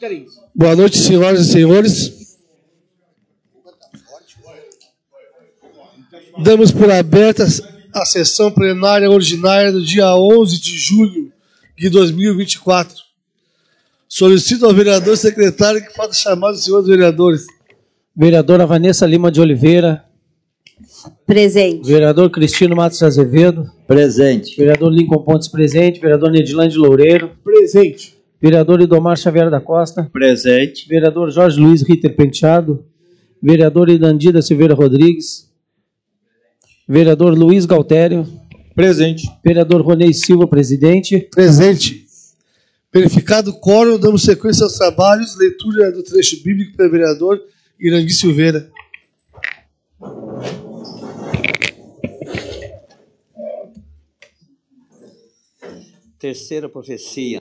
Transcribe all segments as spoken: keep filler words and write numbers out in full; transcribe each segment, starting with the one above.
Boa noite, senhoras e senhores. Damos por aberta a sessão plenária ordinária do dia onze de julho de dois mil e vinte e quatro. Solicito ao vereador secretário que faça chamar os senhores vereadores. Vereadora Vanessa Lima de Oliveira. Presente. Vereador Cristino Matos Azevedo. Presente. Vereador Lincoln Pontes, presente. Vereador Nedilande Loureiro. Presente. Vereador Idomar Xavier da Costa. Presente. Vereador Jorge Luiz Ritter Penteado. Vereador Idandida Silveira Rodrigues. Vereador Luiz Galtério. Presente. Vereador Ronei Silva, presidente. Presente. Verificado o quórum, damos sequência aos trabalhos. Leitura do trecho bíblico para o vereador Irandi Silveira. Terceira profecia.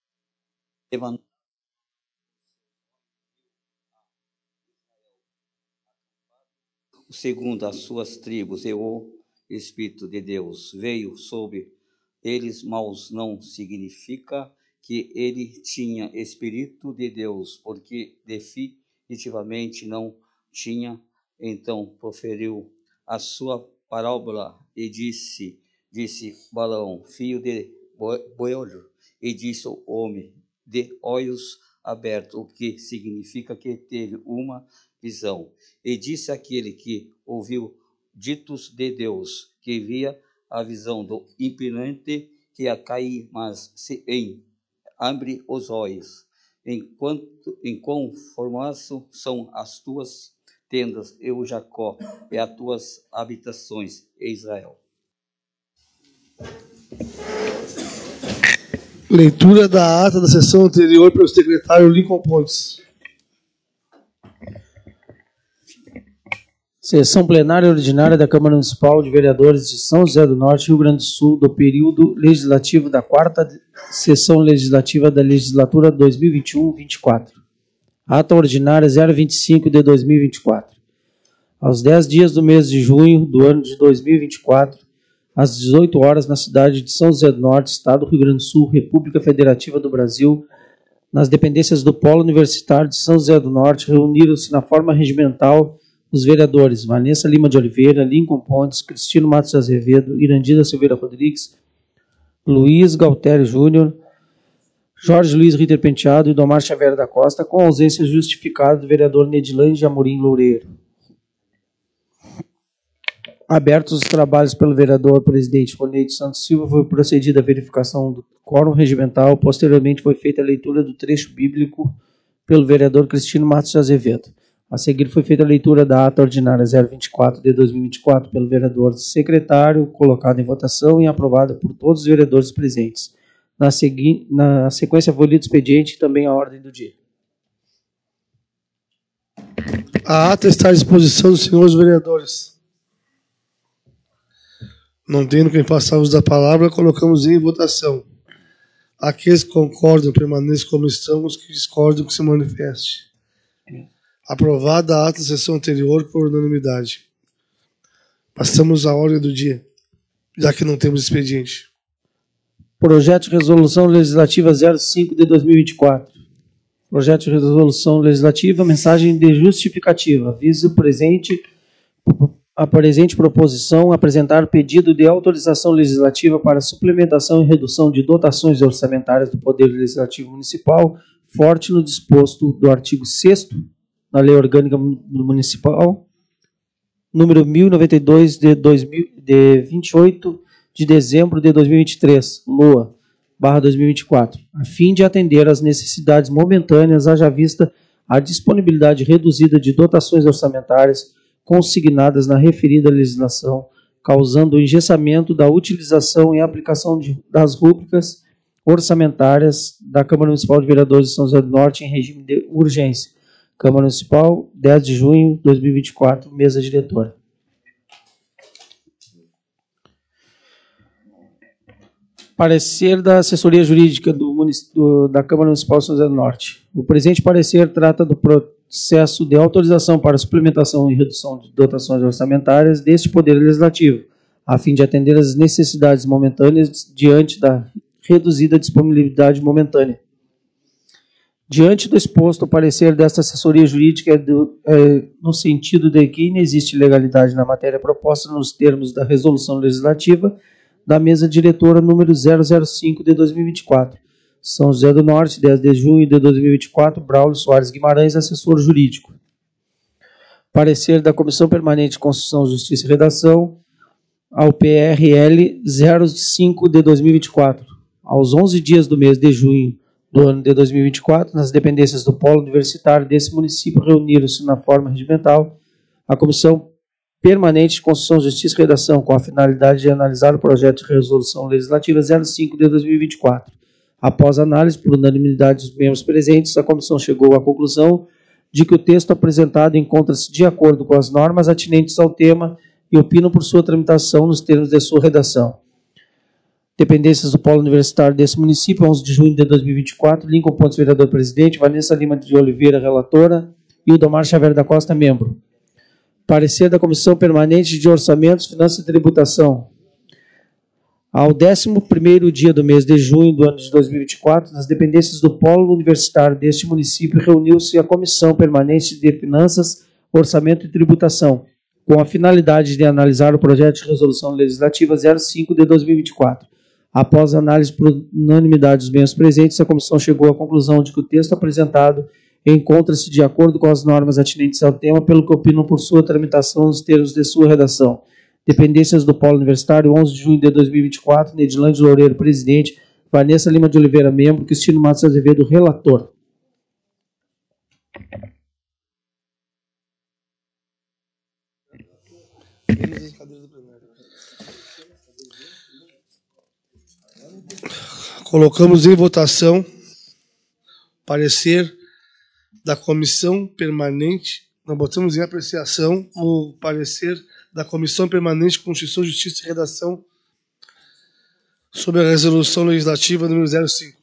Segundo as suas tribos, e o Espírito de Deus veio sobre eles, mas não significa que ele tinha Espírito de Deus, porque definitivamente não tinha. Então proferiu a sua parábola e disse, disse Balaão, filho de Beor, e disse o homem de olhos abertos, o que significa que teve uma visão. E disse aquele que ouviu ditos de Deus, que via a visão do imperante que ia cair, mas se em abre os olhos, enquanto em quão formoso são as tuas tendas, eu Jacó, e as tuas habitações, Israel. Leitura da ata da sessão anterior pelo secretário Lincoln Pontes. Sessão plenária ordinária da Câmara Municipal de Vereadores de São José do Norte, Rio Grande do Sul, do período legislativo da quarta sessão legislativa da legislatura dois mil e vinte e um a vinte e quatro. Ata ordinária zero vinte e cinco de dois mil e vinte e quatro. Aos dez dias do mês de junho do ano de dois mil e vinte e quatro, às dezoito horas, na cidade de São José do Norte, Estado do Rio Grande do Sul, República Federativa do Brasil, nas dependências do Polo Universitário de São José do Norte, reuniram-se na forma regimental os vereadores Vanessa Lima de Oliveira, Lincoln Pontes, Cristino Matos Azevedo, Irandida Silveira Rodrigues, Luiz Galtério Júnior, Jorge Luiz Ritter Penteado e Idomar Xavier da Costa, com ausência justificada do vereador Nedilande Amorim Loureiro. Abertos os trabalhos pelo vereador presidente Ronei Santos Silva, foi procedida a verificação do quórum regimental. Posteriormente foi feita a leitura do trecho bíblico pelo vereador Cristino Matos Azevedo. A seguir foi feita a leitura da ata ordinária zero vinte e quatro de dois mil e vinte e quatro pelo vereador secretário, colocada em votação e aprovada por todos os vereadores presentes. Na, segui... Na sequência foi lido o expediente e também a ordem do dia. A ata está à disposição dos senhores vereadores. Não tendo quem faça uso da palavra, colocamos em votação. Aqueles que concordam permaneçam como estão, os que discordam que se manifeste. Aprovada a ata da sessão anterior por unanimidade. Passamos à ordem do dia, já que não temos expediente. Projeto de Resolução Legislativa zero cinco de dois mil e vinte e quatro. Projeto de Resolução Legislativa, mensagem de justificativa. Visa o presente, a presente proposição apresentar pedido de autorização legislativa para suplementação e redução de dotações orçamentárias do Poder Legislativo Municipal, forte no disposto do artigo sexto na Lei Orgânica Municipal, número mil e noventa e dois, de, dois mil, de vinte e oito de dezembro de dois mil e vinte e três, L O A, barra dois mil e vinte e quatro, a fim de atender às necessidades momentâneas, haja vista a disponibilidade reduzida de dotações orçamentárias consignadas na referida legislação, causando o engessamento da utilização e aplicação de, das rúbricas orçamentárias da Câmara Municipal de Vereadores de São José do Norte em regime de urgência. Câmara Municipal, dez de junho de dois mil e vinte e quatro, mesa diretora. Parecer da assessoria jurídica do munic... do, da Câmara Municipal de São José do Norte. O presente parecer trata do processo de autorização para suplementação e redução de dotações orçamentárias deste Poder Legislativo, a fim de atender às necessidades momentâneas diante da reduzida disponibilidade momentânea Diante do exposto, o parecer desta assessoria jurídica é, do, é no sentido de que inexiste legalidade na matéria proposta nos termos da resolução legislativa da mesa diretora número zero zero cinco de dois mil e vinte e quatro. São José do Norte, dez de junho de dois mil e vinte e quatro, Braulio Soares Guimarães, assessor jurídico. Parecer da Comissão Permanente de Constituição, Justiça e Redação ao P R L zero cinco de dois mil e vinte e quatro. Aos onze dias do mês de junho do ano de dois mil e vinte e quatro, nas dependências do Polo Universitário desse município, reuniram-se na forma regimental a Comissão Permanente de Constituição, Justiça e Redação, com a finalidade de analisar o projeto de resolução legislativa zero cinco de dois mil e vinte e quatro. Após análise por unanimidade dos membros presentes, a comissão chegou à conclusão de que o texto apresentado encontra-se de acordo com as normas atinentes ao tema e opinam por sua tramitação nos termos de sua redação. Dependências do Polo Universitário desse município, onze de junho de dois mil e vinte e quatro, Lincoln Pontes, vereador-presidente, Vanessa Lima de Oliveira, relatora, e o Domar Xavier da Costa, membro. Parecer da Comissão Permanente de Orçamentos, Finanças e Tributação. Ao décimo primeiro dia do mês de junho do ano de dois mil e vinte e quatro, nas dependências do Polo Universitário deste município, reuniu-se a Comissão Permanente de Finanças, Orçamento e Tributação, com a finalidade de analisar o projeto de resolução legislativa zero cinco de dois mil e vinte e quatro. Após a análise por unanimidade dos membros presentes, a comissão chegou à conclusão de que o texto apresentado encontra-se de acordo com as normas atinentes ao tema, pelo que opinam por sua tramitação nos termos de sua redação. Dependências do Polo Universitário, onze de junho de dois mil e vinte e quatro, Nedilândia Loureiro, presidente, Vanessa Lima de Oliveira, membro, Cristino Matos Azevedo, relator. Colocamos em votação parecer da Comissão Permanente, nós botamos em apreciação o parecer da Comissão Permanente de Constituição, Justiça e Redação sobre a resolução legislativa número zero cinco.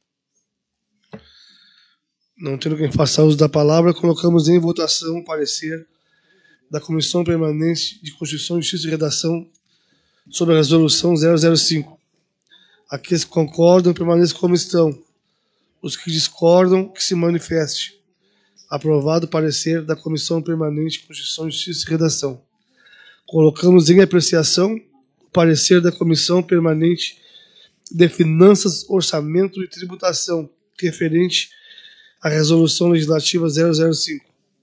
Não tendo quem faça uso da palavra, colocamos em votação o parecer da Comissão Permanente de Constituição, Justiça e Redação sobre a resolução zero zero cinco. Aqueles que concordam, permaneçam como estão. Os que discordam, que se manifestem. Aprovado o parecer da Comissão Permanente de Constituição, Justiça e Redação. Colocamos em apreciação o parecer da Comissão Permanente de Finanças, Orçamento e Tributação, referente à Resolução Legislativa zero zero cinco.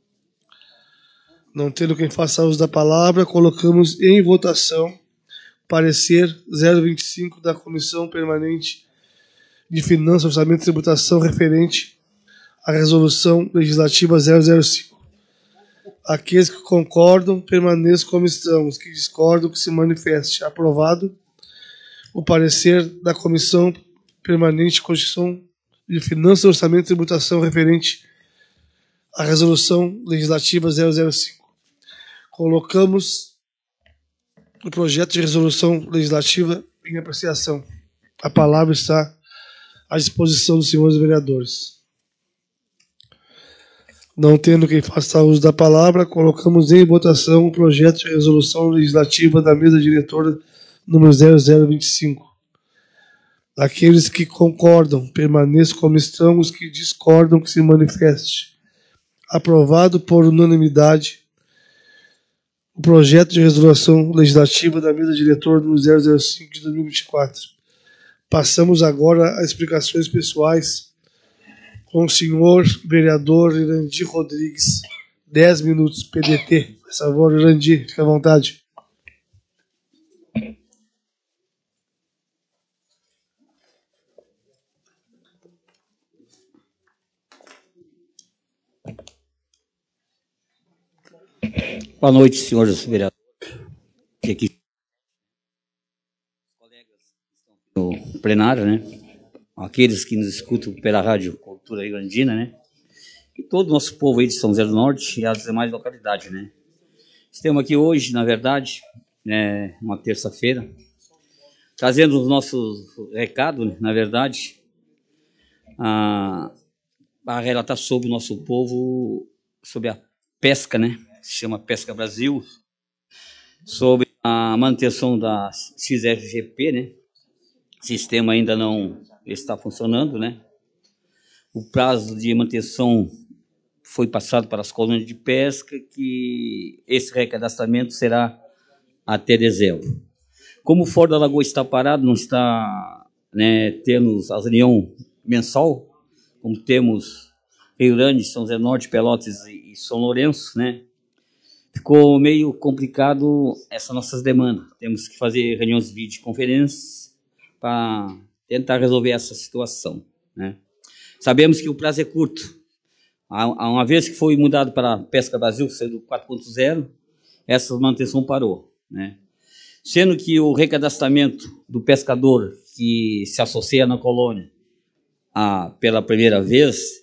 Não tendo quem faça uso da palavra, colocamos em votação o parecer zero vinte e cinco da Comissão Permanente de Finanças, Orçamento e Tributação, referente à Resolução Legislativa zero zero cinco. Aqueles que concordam, permaneçam como estão. Os que discordam, que se manifestem. Aprovado o parecer da Comissão Permanente de Constituição de Finanças, Orçamento e Tributação referente à Resolução Legislativa zero zero cinco. Colocamos o projeto de resolução legislativa em apreciação. A palavra está à disposição dos senhores vereadores. Não tendo quem faça uso da palavra, colocamos em votação o projeto de resolução legislativa da mesa diretora número zero zero vinte e cinco. Aqueles que concordam, permaneçam como estão. Os que discordam, que se manifestem. Aprovado por unanimidade o projeto de resolução legislativa da mesa diretora número zero zero cinco de dois mil e vinte e quatro. Passamos agora às explicações pessoais com o senhor vereador Irandi Rodrigues. dez minutos, P D T. Por favor, Irandi, fique à vontade. Boa noite, senhores vereadores. Aqui, colegas que estão no plenário, né? Aqueles que nos escutam pela Rádio Cultura Irandina, né? E todo o nosso povo aí de São José do Norte e as demais localidades, né? Estamos aqui hoje, na verdade, né, uma terça-feira, trazendo os nossos recados, né, na verdade, a, a relatar sobre o nosso povo, sobre a pesca, né? Se chama Pesca Brasil, sobre a manutenção da X F G P, né? O sistema ainda não está funcionando, né? o prazo de manutenção foi passado para as colônias de pesca, que esse recadastramento será até dezembro. Como o Fora da Lagoa está parado, não está, né, tendo a reunião mensal, como temos Rio Grande, São José do Norte, Pelotas e São Lourenço, né, ficou meio complicado essas nossas demandas. Temos que fazer reuniões de videoconferência para tentar resolver essa situação, né. Sabemos que o prazo é curto. Uma vez que foi mudado para a Pesca Brasil, sendo quatro ponto zero, essa manutenção parou, né. Sendo que o recadastramento do pescador que se associa na colônia a, pela primeira vez,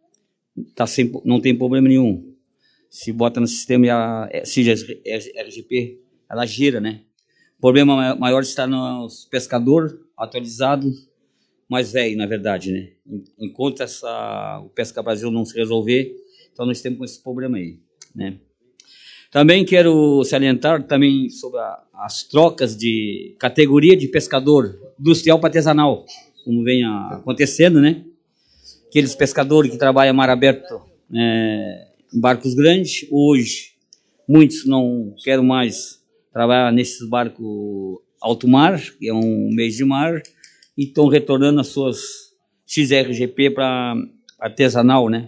tá sem, não tem problema nenhum. Se bota no sistema e a C I G R G P, ela gira, né? O problema maior está nos pescadores atualizados, mais velho, na verdade, né? Enquanto essa, o Pesca Brasil não se resolver, então nós temos esse problema aí, né? Também quero salientar também sobre a, as trocas de categoria de pescador industrial para artesanal, como vem a, acontecendo, né? Aqueles pescadores que trabalham mar aberto, né, em barcos grandes, hoje muitos não querem mais trabalhar nesses barcos alto mar, que é um mês de mar, e estão retornando as suas X R G P para artesanal, né?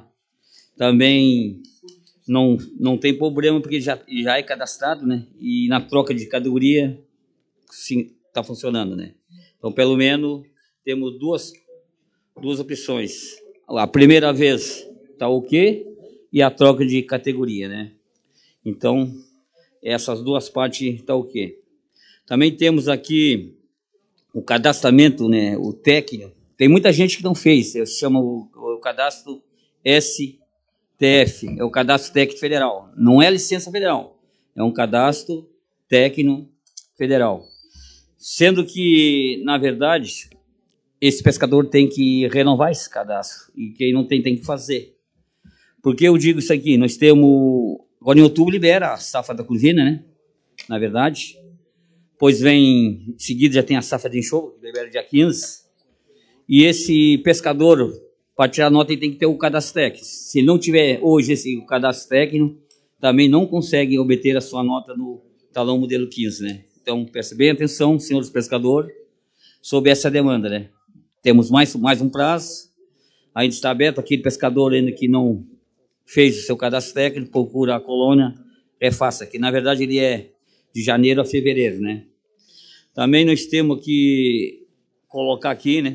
Também não, não tem problema, porque já, já é cadastrado, né? E na troca de categoria, sim, está funcionando, né? Então, pelo menos, temos duas, duas opções. A primeira vez está ok, e a troca de categoria, né? Então, essas duas partes estão ok. Também temos aqui o cadastramento, né, o técnico. Tem muita gente que não fez, eu chamo o, o cadastro S T F, é o cadastro técnico federal. Não é licença federal, é um cadastro técnico federal. Sendo que, na verdade, esse pescador tem que renovar esse cadastro, e quem não tem, tem que fazer. Por que eu digo isso aqui? Nós temos, agora em outubro libera a safra da corvina, né, na verdade. Pois vem, em seguida já tem a safra de enxofre, que libera dia quinze. E esse pescador, para tirar nota, ele tem que ter o cadastro técnico. Se não tiver hoje esse o cadastro técnico, também não consegue obter a sua nota no talão modelo quinze, né? Então, preste bem atenção, senhores pescadores, sobre essa demanda, né? Temos mais, mais um prazo, ainda está aberto. Aquele pescador ainda que não fez o seu cadastro técnico, procura a colônia, é fácil, que na verdade ele é de janeiro a fevereiro, né? Também nós temos que colocar aqui, né,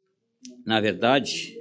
na verdade,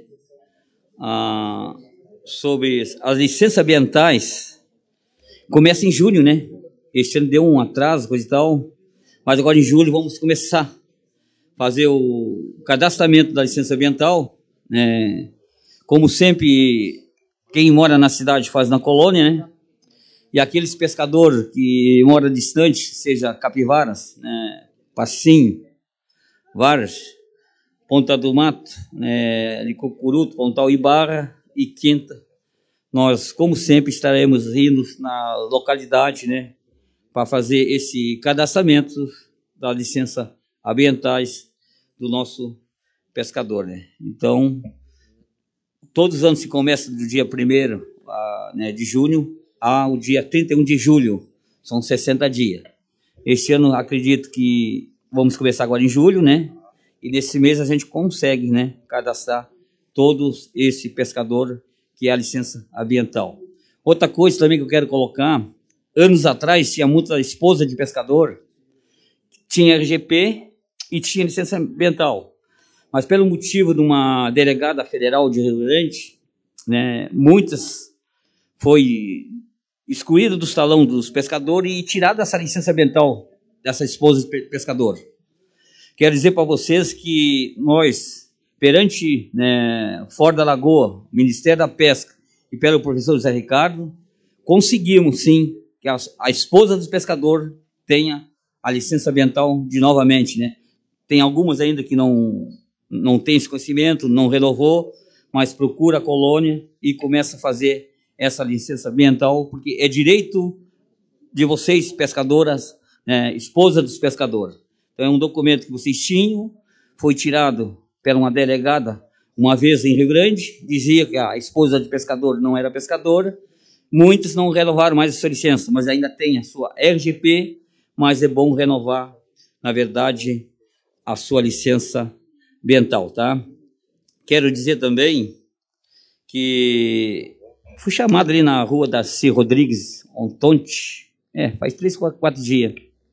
ah, sobre as licenças ambientais, começa em julho, né? Este ano deu um atraso, coisa e tal, mas agora em julho vamos começar a fazer o cadastramento da licença ambiental, né? Como sempre, quem mora na cidade faz na colônia, né? E aqueles pescadores que moram distante, seja Capivaras, né, Passinho, Varas, Ponta do Mato, né, Licocuruto, Pontal e Barra e Quinta, nós, como sempre, estaremos indo na localidade, né, para fazer esse cadastramento da licença ambientais do nosso pescador, né. Então, todos os anos se começa do dia primeiro, né, de junho ao dia trinta e um de julho, são sessenta dias. Este ano, acredito que vamos começar agora em julho, né? E nesse mês a gente consegue, né, cadastrar todos esse pescador que é a licença ambiental. Outra coisa também que eu quero colocar, anos atrás tinha muita esposa de pescador, tinha R G P e tinha licença ambiental. Mas pelo motivo de uma delegada federal de Rio Grande, né, muitas foi excluída do salão dos pescadores e tirada essa licença ambiental dessa esposa de pescador. Quero dizer para vocês que nós, perante, né, Fora da Lagoa, Ministério da Pesca e pelo professor José Ricardo, conseguimos sim que a, a esposa dos pescadores tenha a licença ambiental de novamente, né? Tem algumas ainda que não, não tem esse conhecimento, não renovou, mas procura a colônia e começa a fazer essa licença ambiental, porque é direito de vocês, pescadoras, né, esposa dos pescadores. Então é um documento que vocês tinham, foi tirado por uma delegada uma vez em Rio Grande, dizia que a esposa de pescador não era pescadora. Muitos não renovaram mais a sua licença, mas ainda tem a sua R G P, mas é bom renovar, na verdade, a sua licença ambiental, tá? Quero dizer também que fui chamado ali na rua da C. Rodrigues, Ontonte, é, faz três, quatro, quatro dias,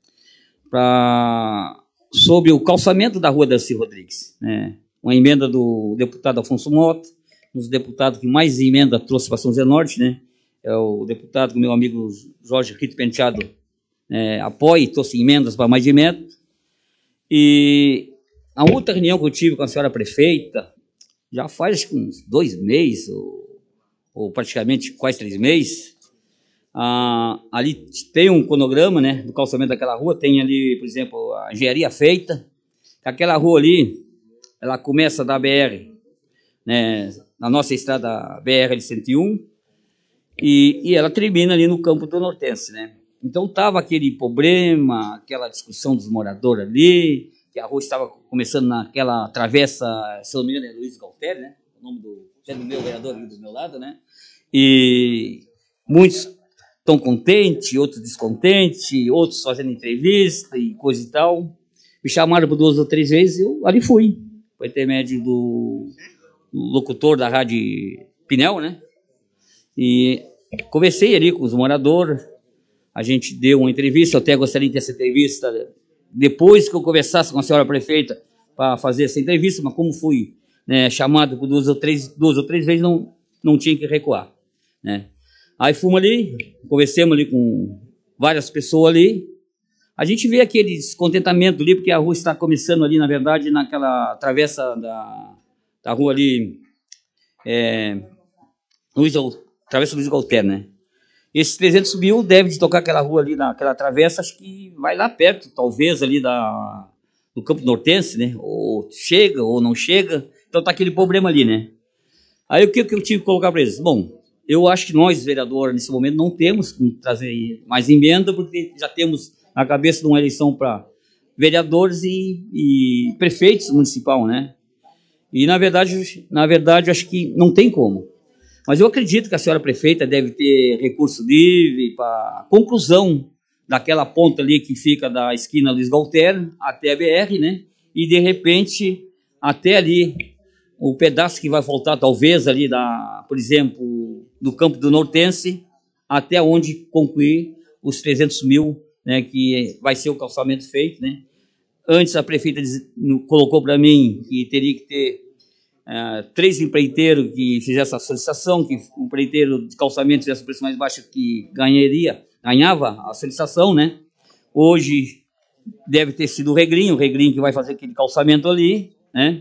pra, sobre o calçamento da rua da C. Rodrigues, né? Uma emenda do deputado Afonso Mota, um dos deputados que mais emenda trouxe para São José Norte, né? É o deputado que meu amigo Jorge Rito Penteado é, apoia e trouxe emendas para mais de metro. E a outra reunião que eu tive com a senhora prefeita, já faz acho que uns dois meses, ou, ou praticamente quase três meses, ah, ali tem um cronograma, né, do calçamento daquela rua, tem ali, por exemplo, a engenharia feita. Aquela rua ali, ela começa da B R, né, na nossa estrada B R cento e um, e, e ela termina ali no campo do Nortense, né? Então estava aquele problema, aquela discussão dos moradores ali, que a rua estava começando naquela travessa, se não me engano, é Luiz Galtério, né? O nome do, é do meu vereador ali do meu lado, né? E muitos estão contentes, outros descontentes, outros fazendo entrevista e coisa e tal. Me chamaram por duas ou três vezes, eu ali fui, por intermédio do locutor da Rádio Pinel, né? E conversei ali com os moradores, a gente deu uma entrevista, eu até gostaria de ter essa entrevista depois que eu conversasse com a senhora prefeita para fazer essa entrevista, mas como fui, né, chamado por duas ou três, duas ou três vezes, não, não tinha que recuar, né? Aí fomos ali, conversamos ali com várias pessoas ali, a gente vê aquele descontentamento ali, porque a rua está começando ali, na verdade, naquela travessa da, da rua ali, é, Luiz, travessa Luiz Galtério, né? Esses trezentos mil deve de tocar aquela rua ali, naquela travessa, acho que vai lá perto, talvez ali da, do Campo Nortense, né? Ou chega ou não chega, então tá aquele problema ali, né? Aí o que, que eu tive que colocar para eles? Bom, eu acho que nós, vereadores, nesse momento não temos que trazer mais emenda, porque já temos na cabeça de uma eleição para vereadores e, e prefeitos municipal, né? E na verdade, na verdade, acho que não tem como. Mas eu acredito que a senhora prefeita deve ter recurso livre para a conclusão daquela ponta ali que fica da esquina Luiz Galtério até a B R, né? E de repente até ali o pedaço que vai faltar talvez ali da, por exemplo, do Campo do Nortense até onde concluir os trezentos mil, né? Que vai ser o calçamento feito, né? Antes a prefeita diz, colocou para mim que teria que ter Uh, três empreiteiros que fizessem a solicitação, que um empreiteiro de calçamento tivesse o preço mais baixo que ganharia, ganhava a solicitação, né? Hoje deve ter sido o Regrinho, o Regrinho que vai fazer aquele calçamento ali, né?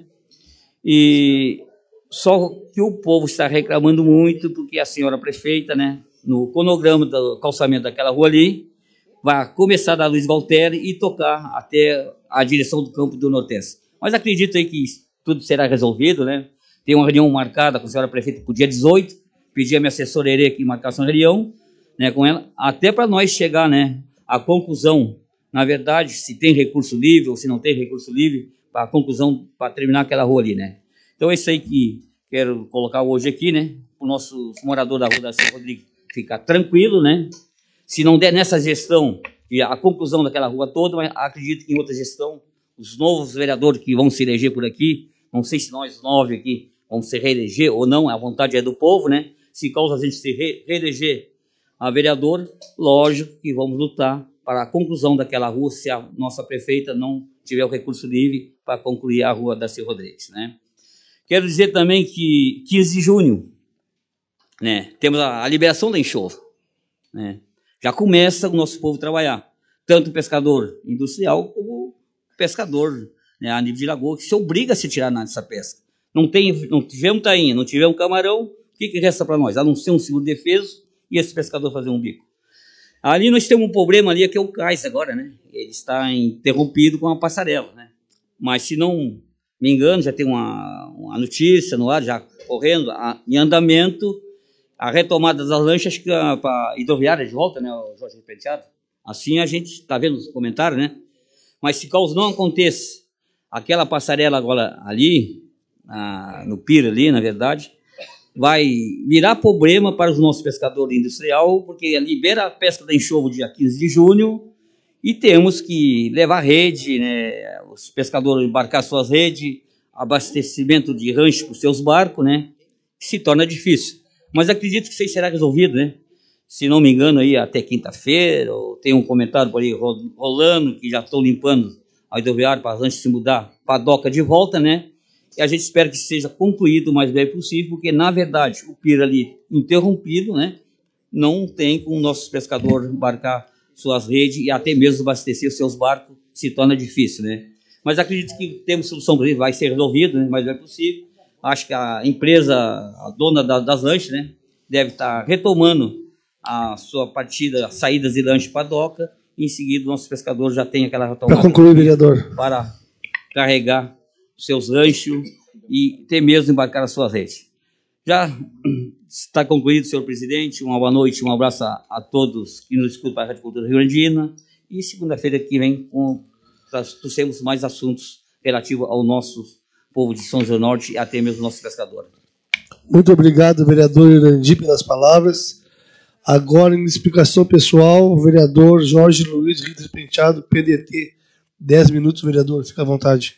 E só que o povo está reclamando muito porque a senhora prefeita, né, no cronograma do calçamento daquela rua ali, vai começar da Luiz Galtério e tocar até a direção do Campo do Nortense. Mas acredito aí que tudo será resolvido, né? Tem uma reunião marcada com a senhora prefeita para o dia dezoito, pedi a minha assessora Herê que marcasse uma reunião, né, com ela, até para nós chegar, né, à conclusão, na verdade, se tem recurso livre ou se não tem recurso livre, para a conclusão, para terminar aquela rua ali, né? Então é isso aí que quero colocar hoje aqui, né, para o nosso morador da rua da São Rodrigues ficar tranquilo, né? Se não der nessa gestão e a conclusão daquela rua toda, mas acredito que em outra gestão, os novos vereadores que vão se eleger por aqui, não sei se nós nove aqui vamos se reeleger ou não, a vontade é do povo, né? Se causa a gente se re reeleger a vereador, lógico que vamos lutar para a conclusão daquela rua, se a nossa prefeita não tiver o recurso livre para concluir a rua da C. Rodrigues, né? Quero dizer também que quinze de junho, né, temos a, a liberação da enxofre, né? Já começa o nosso povo a trabalhar, tanto o pescador industrial como o pescador, né, a nível de lagoa, que se obriga a se tirar nessa pesca. Não, tem, não tivemos tainha, não tivemos camarão, o que, que resta para nós? A não ser um seguro defeso e esse pescador fazer um bico. Ali nós temos um problema ali, que é o cais agora, né? Ele está interrompido com a passarela, né? Mas se não me engano, já tem uma, uma notícia no ar, já correndo, a, em andamento, a retomada das lanchas para a hidroviária de volta, né, o Jorge Penteado? Assim a gente está vendo nos comentários, né? Mas se caso não aconteça aquela passarela agora ali, na, no Pira ali, na verdade, vai virar problema para os nossos pescadores industrial, porque libera a pesca da enxovo dia quinze de junho e temos que levar rede, né, os pescadores embarcar suas redes, abastecimento de rancho para os seus barcos, né, se torna difícil. Mas acredito que isso aí será resolvido, né? Se não me engano, aí até quinta-feira, tem um comentário por aí rolando, que já estão limpando a rodoviária para antes de se mudar para a doca de volta, né? E a gente espera que seja concluído o mais breve possível, porque, na verdade, o Pira ali interrompido, né? Não tem como nossos pescadores embarcar suas redes e até mesmo abastecer os seus barcos, se torna difícil, né? Mas acredito que temos solução para isso, vai ser resolvido, né? Mas não é possível. Acho que a empresa, a dona das lanches, né? Deve estar retomando a sua partida, saídas de lanche para a doca, e em seguida nossos pescadores já têm aquela retomada. Para concluir, vereador. Para carregar seus lanchos e ter mesmo embarcar as suas redes. Já está concluído, senhor presidente. Uma boa noite, um abraço a, a todos que nos escutam para a Rádio Cultura Rio Grandina. E segunda-feira que vem com, trouxemos mais assuntos relativos ao nosso povo de São José do Norte e até mesmo nossos pescadores. Muito obrigado, vereador Irandi, pelas palavras. Agora, em explicação pessoal, o vereador Jorge Luiz Ritter Penteado, P D T. Dez minutos, vereador. Fica à vontade.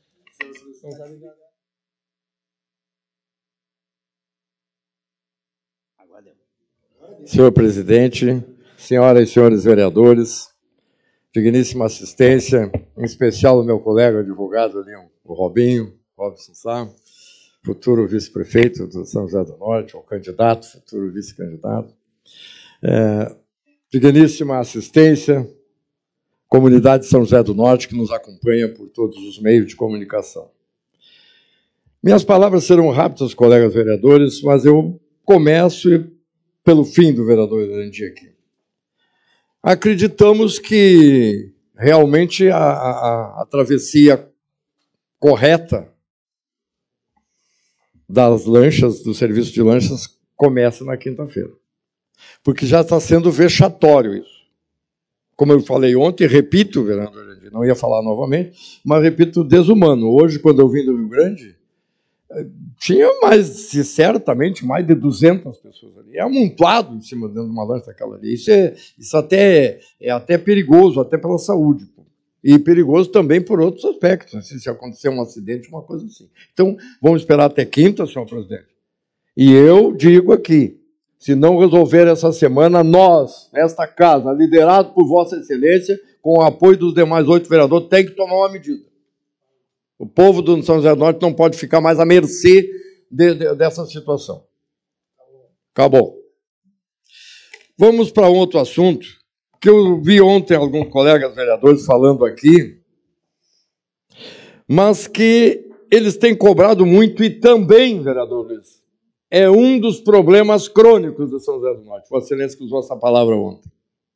Senhor presidente, senhoras e senhores vereadores, digníssima assistência, em especial o meu colega advogado ali, o Robinho, Robson Sá, futuro vice-prefeito do São José do Norte, ou candidato, futuro vice-candidato. É, digníssima assistência, comunidade de São José do Norte, que nos acompanha por todos os meios de comunicação. Minhas palavras serão rápidas, colegas vereadores, mas eu começo pelo fim do vereador Irandi aqui. Acreditamos que realmente a, a, a travessia correta das lanchas, do serviço de lanchas, começa na quinta-feira. Porque já está sendo vexatório isso. Como eu falei ontem, repito, vereador Irandi, não ia falar novamente, mas repito, desumano. Hoje, quando eu vim do Rio Grande, tinha mais, certamente, mais de duzentas pessoas ali. É amontoado em cima dentro de uma lancha daquela ali. Isso, é, isso até, é até perigoso, até pela saúde. Pô. E perigoso também por outros aspectos, assim, se acontecer um acidente, uma coisa assim. Então, vamos esperar até quinta, senhor presidente. E eu digo aqui, se não resolver essa semana, nós, esta casa, liderado por Vossa Excelência, com o apoio dos demais oito vereadores, tem que tomar uma medida. O povo do São José do Norte não pode ficar mais à mercê de, de, dessa situação. Acabou. Vamos para outro assunto, que eu vi ontem alguns colegas vereadores falando aqui, mas que eles têm cobrado muito, e também, vereador Luiz, é um dos problemas crônicos de São José do Norte. Vossa Excelência que usou essa palavra ontem.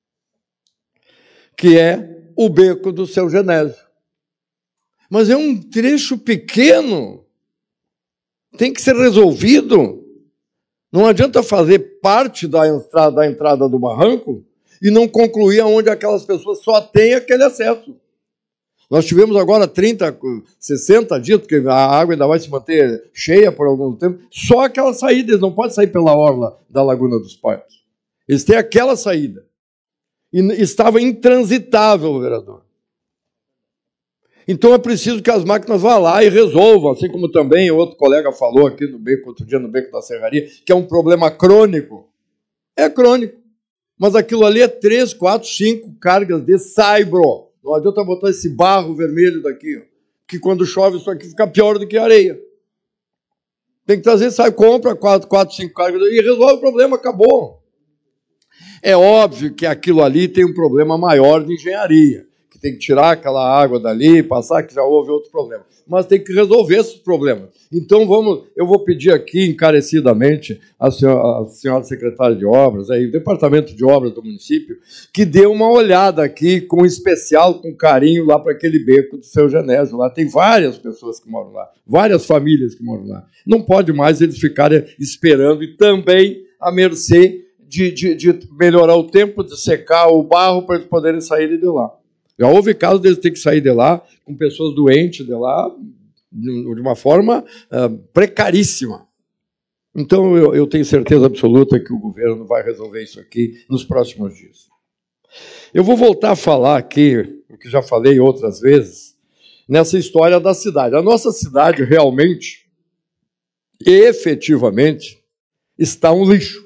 Que é o beco do Seu Genésio. Mas é um trecho pequeno. Tem que ser resolvido. Não adianta fazer parte da entrada, da entrada do barranco e não concluir onde aquelas pessoas só têm aquele acesso. Nós tivemos agora trinta, sessenta dias, porque a água ainda vai se manter cheia por algum tempo, só aquela saída, eles não podem sair pela orla da Laguna dos Paios. Eles têm aquela saída. E estava intransitável, vereador. Então é preciso que as máquinas vá lá e resolvam, assim como também outro colega falou aqui no beco, outro dia no beco da Serraria, que é um problema crônico. É crônico. Mas aquilo ali é três, quatro, cinco cargas de saibro. Não adianta botar esse barro vermelho daqui, ó, que quando chove isso aqui fica pior do que areia. Tem que trazer, sai, compra quatro, quatro, cinco cargas e resolve o problema, acabou. É óbvio que aquilo ali tem um problema maior de engenharia, que tem que tirar aquela água dali, passar, que já houve outros problemas. Mas tem que resolver esses problemas. Então, vamos, eu vou pedir aqui encarecidamente à senhora, à senhora secretária de Obras, aí, o Departamento de Obras do município, que dê uma olhada aqui, com especial, com carinho, lá para aquele beco do Seu Genésio. Lá tem várias pessoas que moram lá, várias famílias que moram lá. Não pode mais eles ficarem esperando e também à mercê de, de, de melhorar o tempo, de secar o barro para eles poderem sair de lá. Já houve casos deles ter que sair de lá, com pessoas doentes de lá, de uma forma uh, precaríssima. Então, eu, eu tenho certeza absoluta que o governo vai resolver isso aqui nos próximos dias. Eu vou voltar a falar aqui, o que já falei outras vezes, nessa história da cidade. A nossa cidade realmente, efetivamente, está um lixo.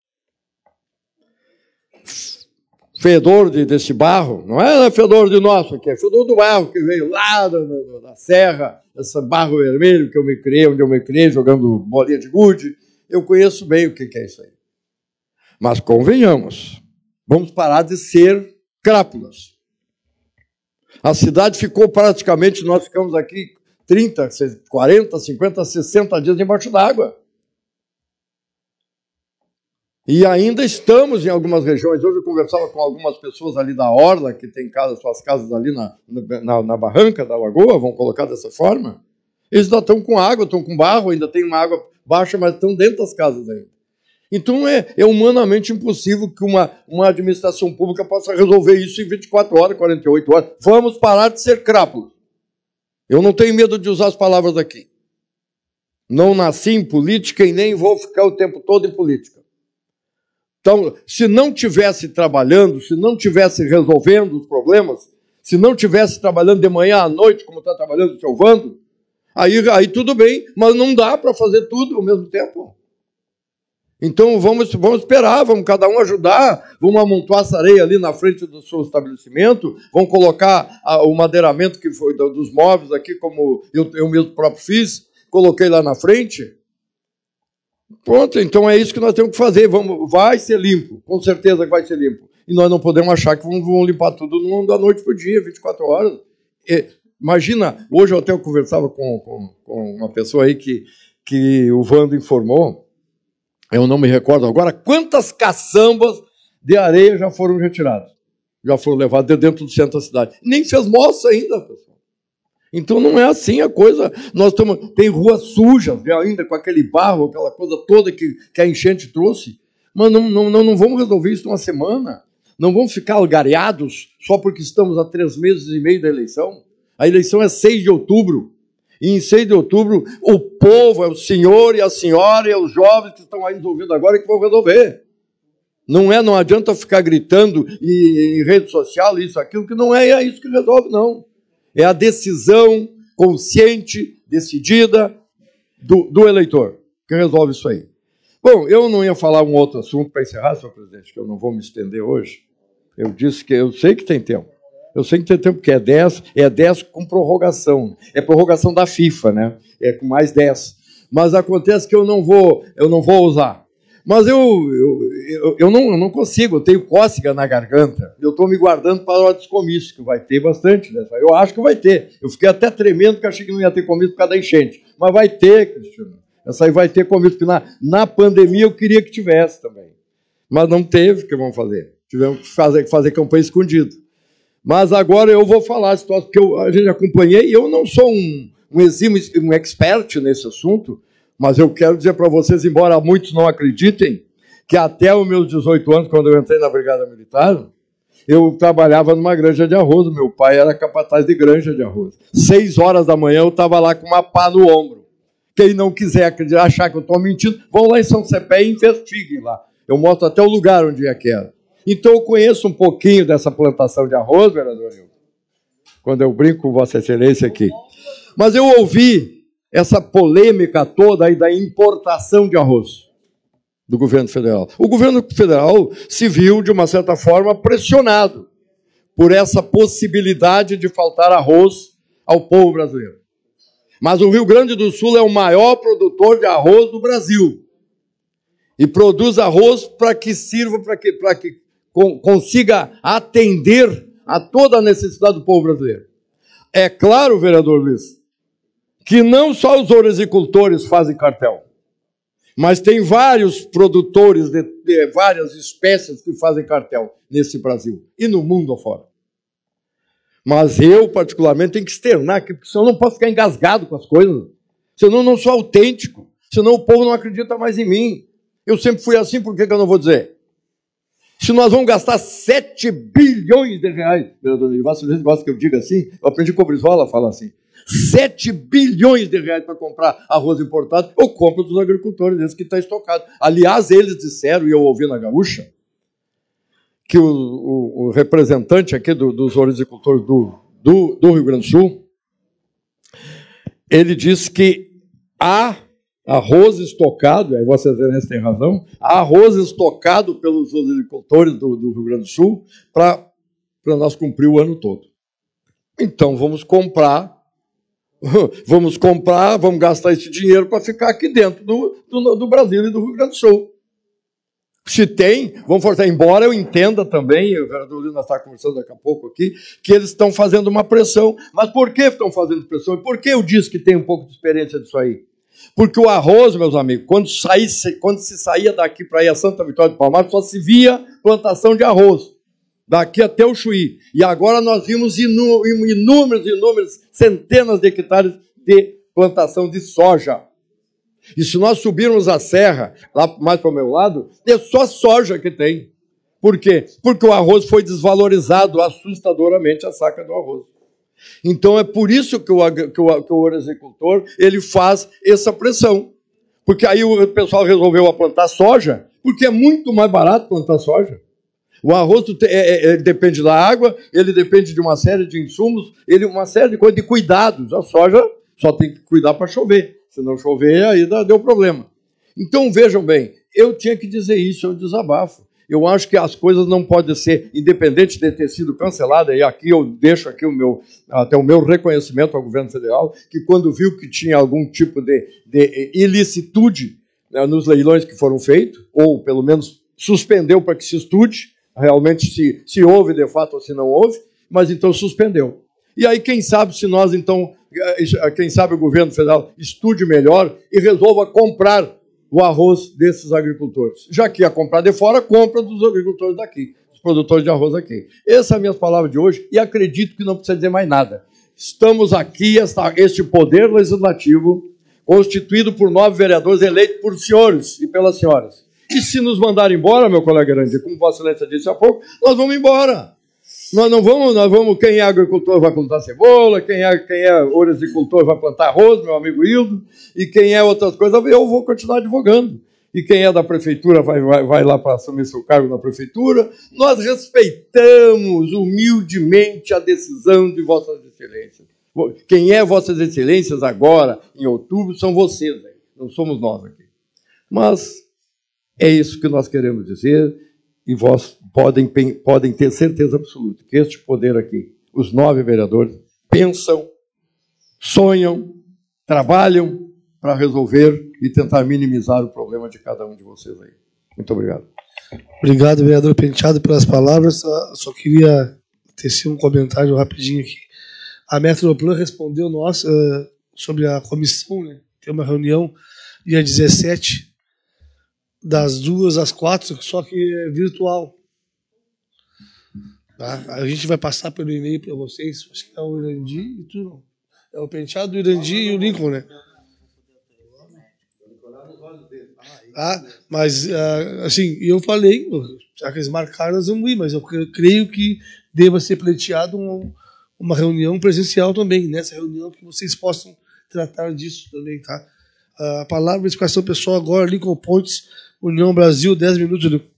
Fedor de, desse barro, não é fedor de nosso aqui, é fedor do barro que veio lá da, da, da serra, esse barro vermelho que eu me criei, onde eu me criei, jogando bolinha de gude. Eu conheço bem o que é isso aí. Mas convenhamos, vamos parar de ser crápulas. A cidade ficou praticamente, nós ficamos aqui trinta, quarenta, cinquenta, sessenta dias debaixo d'água. E ainda estamos em algumas regiões. Hoje eu conversava com algumas pessoas ali da Orla, que tem casa, suas casas ali na, na, na barranca da lagoa, vamos colocar dessa forma. Eles ainda estão com água, estão com barro, ainda tem uma água baixa, mas estão dentro das casas ainda. Então é, é humanamente impossível que uma, uma administração pública possa resolver isso em vinte e quatro horas, quarenta e oito horas. Vamos parar de ser crápulos. Eu não tenho medo de usar as palavras aqui. Não nasci em política e nem vou ficar o tempo todo em política. Então, se não tivesse trabalhando, se não tivesse resolvendo os problemas, se não tivesse trabalhando de manhã à noite, como está trabalhando o seu Vando, aí, aí tudo bem, mas não dá para fazer tudo ao mesmo tempo. Então, vamos, vamos esperar, vamos cada um ajudar, vamos amontoar essa areia ali na frente do seu estabelecimento, vamos colocar a, o madeiramento que foi dos móveis aqui, como eu, eu mesmo próprio fiz, coloquei lá na frente. Pronto, então é isso que nós temos que fazer. Vamos, vai ser limpo, com certeza que vai ser limpo. E nós não podemos achar que vamos, vamos limpar tudo no, da noite para o dia, vinte e quatro horas. E, imagina, hoje eu até conversava com, com, com uma pessoa aí que, que o Vando informou, eu não me recordo agora, quantas caçambas de areia já foram retiradas, já foram levadas de dentro do centro da cidade. Nem fez moça ainda, pessoal. Então não é assim a coisa. Nós estamos, tem ruas sujas ainda com aquele barro, aquela coisa toda que, que a enchente trouxe. Mas não, não, não, não vamos resolver isso em uma semana. Não vamos ficar algareados só porque estamos a três meses e meio da eleição. A eleição é seis de outubro. E em seis de outubro o povo, é o senhor e a senhora e os jovens que estão aí nos ouvindo agora que vão resolver. Não é, não adianta ficar gritando em, em rede social, isso, aquilo, que não é, é isso que resolve, não. É a decisão consciente, decidida do, do eleitor que resolve isso aí. Bom, eu não ia falar um outro assunto para encerrar, senhor presidente, que eu não vou me estender hoje. Eu disse que eu sei que tem tempo. Eu sei que tem tempo, porque é dez, é dez com prorrogação. É prorrogação da FIFA, né? É com mais dez. Mas acontece que eu não vou, eu não vou usar. Mas eu, eu, eu, eu, não, eu não consigo, eu tenho cócega na garganta. Eu estou me guardando para a hora dos comícios, que vai ter bastante dessa. Eu acho que vai ter. Eu fiquei até tremendo, porque achei que não ia ter comício por causa da enchente. Mas vai ter, Cristiano. Essa aí vai ter comício, porque na, na pandemia eu queria que tivesse também. Mas não teve, o que vamos fazer? Tivemos que fazer, fazer campanha escondido. Mas agora eu vou falar a situação, porque eu, a gente acompanhei, e eu não sou um, um exímio, um expert nesse assunto, mas eu quero dizer para vocês, embora muitos não acreditem, que até os meus dezoito anos, quando eu entrei na Brigada Militar, eu trabalhava numa granja de arroz. Meu pai era capataz de granja de arroz. Seis horas da manhã eu estava lá com uma pá no ombro. Quem não quiser acreditar, achar que eu estou mentindo, vão lá em São Cepé e investiguem lá. Eu mostro até o lugar onde é que era. Então eu conheço um pouquinho dessa plantação de arroz, vereador Hilton, quando eu brinco com Vossa Excelência aqui. Mas eu ouvi essa polêmica toda aí da importação de arroz do governo federal. O governo federal se viu, de uma certa forma, pressionado por essa possibilidade de faltar arroz ao povo brasileiro. Mas o Rio Grande do Sul é o maior produtor de arroz do Brasil. E produz arroz para que sirva, para que, para que consiga atender a toda a necessidade do povo brasileiro. É claro, vereador Luiz, que não só os ouricultores fazem cartel, mas tem vários produtores de, de várias espécies que fazem cartel nesse Brasil e no mundo afora. Mas eu, particularmente, tenho que externar aqui, porque senão eu não posso ficar engasgado com as coisas, senão eu não sou autêntico, senão o povo não acredita mais em mim. Eu sempre fui assim, por que que eu não vou dizer? Se nós vamos gastar sete bilhões de reais, vereador Nilvasso, vocês gostam que eu diga assim? Eu aprendi com o Brizola a falar assim. sete bilhões de reais para comprar arroz importado, eu compro dos agricultores, esse que está estocado. Aliás, eles disseram, e eu ouvi na Gaúcha, que o, o, o representante aqui do, dos horticultores do, do, do Rio Grande do Sul, ele disse que há arroz estocado, aí Vossa Excelência tem razão, há arroz estocado pelos agricultores do, do Rio Grande do Sul para nós cumprir o ano todo. Então vamos comprar, vamos comprar, vamos gastar esse dinheiro para ficar aqui dentro do, do, do Brasil e do Rio Grande do Sul. Se tem, vamos forçar, embora eu entenda também, o vereador Lino está conversando daqui a pouco aqui, que eles estão fazendo uma pressão. Mas por que estão fazendo pressão? E por que eu disse que tem um pouco de experiência disso aí? Porque o arroz, meus amigos, quando, saísse, quando se saía daqui para ir a Santa Vitória do Palmar, só se via plantação de arroz, daqui até o Chuí. E agora nós vimos inú, inúmeros, inúmeros, centenas de hectares de plantação de soja. E se nós subirmos a serra, lá mais para o meu lado, é só soja que tem. Por quê? Porque o arroz foi desvalorizado assustadoramente, a saca do arroz. Então é por isso que o, que o, que o agricultor ele faz essa pressão. Porque aí o pessoal resolveu plantar soja, porque é muito mais barato plantar soja. O arroz é, é, é, depende da água, ele depende de uma série de insumos, ele, uma série de coisas, de cuidados. A soja só tem que cuidar para chover. Se não chover, aí deu problema. Então, vejam bem, eu tinha que dizer isso, é um desabafo. Eu acho que as coisas não podem ser, independente de ter sido cancelada, e aqui eu deixo aqui o meu, até o meu reconhecimento ao governo federal, que quando viu que tinha algum tipo de, de ilicitude, né, nos leilões que foram feitos, ou pelo menos suspendeu para que se estude, realmente se, se houve de fato ou se não houve, mas então suspendeu. E aí, quem sabe se nós, então, quem sabe o governo federal estude melhor e resolva comprar o arroz desses agricultores. Já que ia comprar de fora, compra dos agricultores daqui, dos produtores de arroz aqui. Essas são as minhas palavras de hoje e acredito que não precisa dizer mais nada. Estamos aqui, esta, este poder legislativo, constituído por nove vereadores eleitos por senhores e pelas senhoras. E se nos mandar embora, meu colega Grande, como Vossa Excelência disse há pouco, nós vamos embora. Nós não vamos, nós vamos, quem é agricultor vai plantar cebola, quem é, quem é horticultor vai plantar arroz, meu amigo Hildo, e quem é outras coisas, eu vou continuar advogando. E quem é da prefeitura vai, vai, vai lá para assumir seu cargo na prefeitura. Nós respeitamos humildemente a decisão de Vossas Excelências. Quem é Vossas Excelências agora, em outubro, são vocês, né? Não somos nós aqui. Mas é isso que nós queremos dizer, e vós podem, podem ter certeza absoluta que este poder aqui, os nove vereadores, pensam, sonham, trabalham para resolver e tentar minimizar o problema de cada um de vocês aí. Muito obrigado. Obrigado, vereador Penteado, pelas palavras. Só queria tecer um comentário rapidinho aqui. A Metroplan respondeu nós uh, sobre a comissão, né? Tem uma reunião dia dezessete, das duas às quatro, só que é virtual. Tá? A gente vai passar pelo e-mail para vocês. Acho que é o Irandi e tudo. É o Penteado, o Irandi e o Lincoln, né? Ah, mas, assim, eu falei, já que eles marcaram, nós vamos ir, mas eu creio que deva ser pleiteado um, uma reunião presencial também, nessa reunião que vocês possam tratar disso também, tá? A palavra de educação pessoal agora, Lincoln Pontes, União Brasil, dez minutos. Do...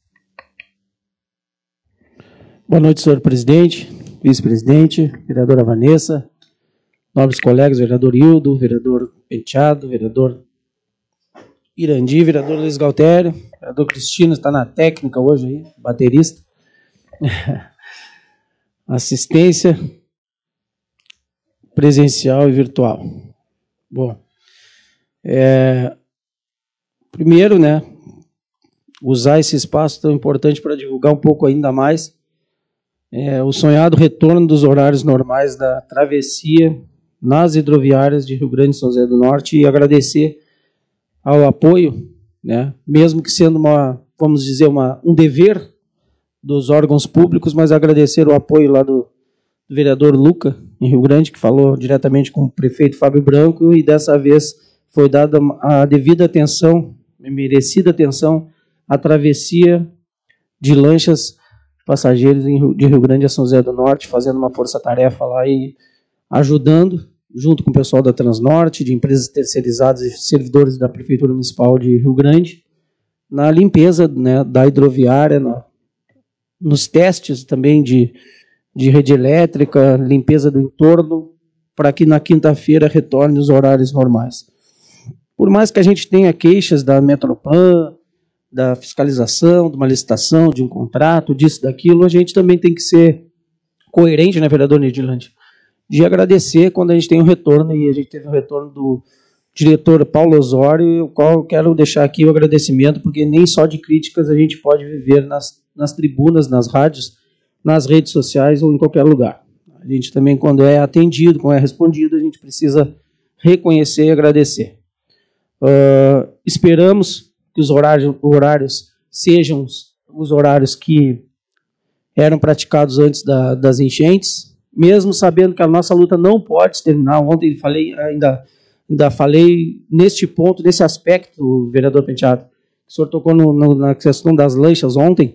Boa noite, senhor presidente, vice-presidente, vereadora Vanessa, nobres colegas, vereador Hildo, vereador Penteado, vereador Irandi, vereador Luiz Galtério, vereador Cristino, está na técnica hoje aí, baterista. Assistência presencial e virtual. Bom, é, primeiro, né, usar esse espaço tão importante para divulgar um pouco ainda mais é, o sonhado retorno dos horários normais da travessia nas hidroviárias de Rio Grande e São José do Norte e agradecer ao apoio, né, mesmo que sendo uma, vamos dizer, uma, um dever dos órgãos públicos, mas agradecer o apoio lá do, do vereador Luca, em Rio Grande, que falou diretamente com o prefeito Fábio Branco, e dessa vez foi dada a devida atenção, merecida atenção, à travessia de lanchas passageiros em, de Rio Grande a São José do Norte, fazendo uma força-tarefa lá e ajudando, junto com o pessoal da Transnorte, de empresas terceirizadas e servidores da Prefeitura Municipal de Rio Grande, na limpeza, né, da hidroviária, na, nos testes também de, de rede elétrica, limpeza do entorno, para que na quinta-feira retorne os horários normais. Por mais que a gente tenha queixas da Metropan, da fiscalização, de uma licitação, de um contrato, disso, daquilo, a gente também tem que ser coerente, né, vereador Nidilante, de agradecer quando a gente tem um retorno, e a gente teve um retorno do diretor Paulo Osório, o qual eu quero deixar aqui o agradecimento, porque nem só de críticas a gente pode viver nas, nas tribunas, nas rádios, nas redes sociais ou em qualquer lugar. A gente também, quando é atendido, quando é respondido, a gente precisa reconhecer e agradecer. Uh, esperamos que os horários, horários sejam os, os horários que eram praticados antes da, das enchentes, mesmo sabendo que a nossa luta não pode terminar. Ontem falei, ainda, ainda falei neste ponto, nesse aspecto, vereador Penteado. O senhor tocou no, no, na questão das lanchas ontem,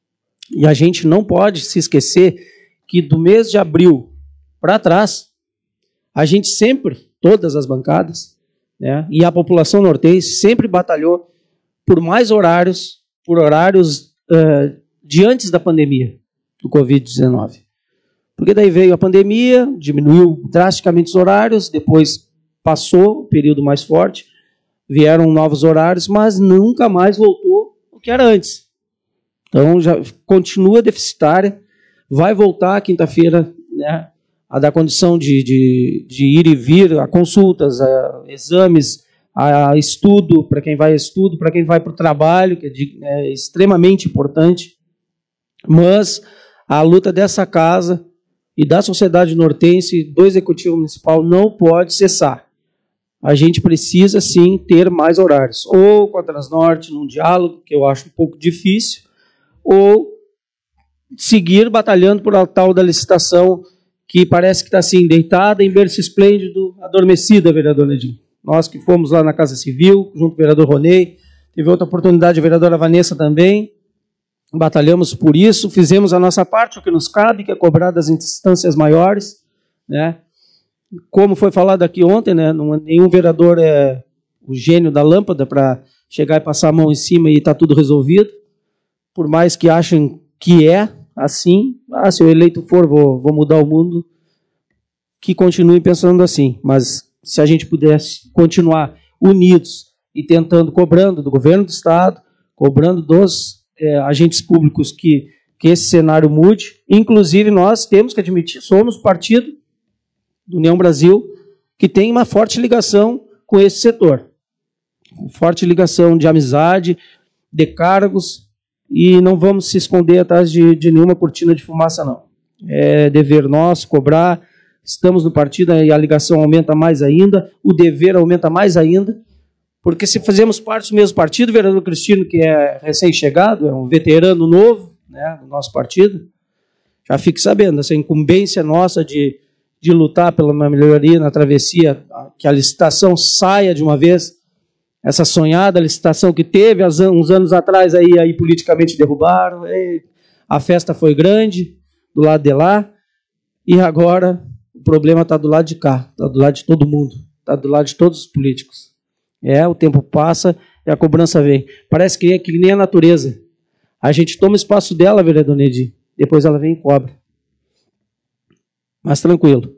e a gente não pode se esquecer que do mês de abril para trás, a gente sempre, todas as bancadas, né, e a população nortense sempre batalhou por mais horários, por horários uh, de antes da pandemia do covid dezenove. Porque daí veio a pandemia, diminuiu drasticamente os horários, depois passou o período mais forte, vieram novos horários, mas nunca mais voltou o que era antes. Então, já continua deficitária, vai voltar quinta-feira, né, a dar condição de, de, de ir e vir, a consultas, a exames, a estudo, para quem vai a estudo, para quem vai para o trabalho, que é, de, é extremamente importante. Mas a luta dessa casa e da sociedade nortense, do Executivo Municipal, não pode cessar. A gente precisa, sim, ter mais horários. Ou com a Transnorte, num diálogo, que eu acho um pouco difícil, ou seguir batalhando por a tal da licitação, que parece que está assim, deitada em berço esplêndido, adormecida, vereador Nedim. Nós que fomos lá na Casa Civil, junto com o vereador Ronei, teve outra oportunidade, a vereadora Vanessa também, batalhamos por isso, fizemos a nossa parte, o que nos cabe, que é cobrar das instâncias maiores, né? Como foi falado aqui ontem, né? Não, nenhum vereador é o gênio da lâmpada para chegar e passar a mão em cima e está tudo resolvido, por mais que achem que é assim, ah, se eu eleito for, vou, vou mudar o mundo, que continue pensando assim, mas se a gente pudesse continuar unidos e tentando, cobrando do governo do Estado, cobrando dos é, agentes públicos que, que esse cenário mude, inclusive nós temos que admitir, somos partido do União Brasil, que tem uma forte ligação com esse setor, forte ligação de amizade, de cargos, e não vamos se esconder atrás de, de nenhuma cortina de fumaça, não. É dever nosso cobrar, estamos no partido e a ligação aumenta mais ainda, o dever aumenta mais ainda, porque se fazemos parte do mesmo partido, o vereador Cristino, que é recém-chegado, é um veterano novo, né, do nosso partido, já fique sabendo, essa incumbência nossa de, de lutar pela melhoria na travessia, que a licitação saia de uma vez, essa sonhada licitação que teve uns anos atrás, aí, aí politicamente derrubaram, a festa foi grande, do lado de lá, e agora o problema está do lado de cá, está do lado de todo mundo, está do lado de todos os políticos. É, o tempo passa e a cobrança vem. Parece que é que nem a natureza. A gente toma o espaço dela, vereador Nedi, depois ela vem e cobra. Mas tranquilo.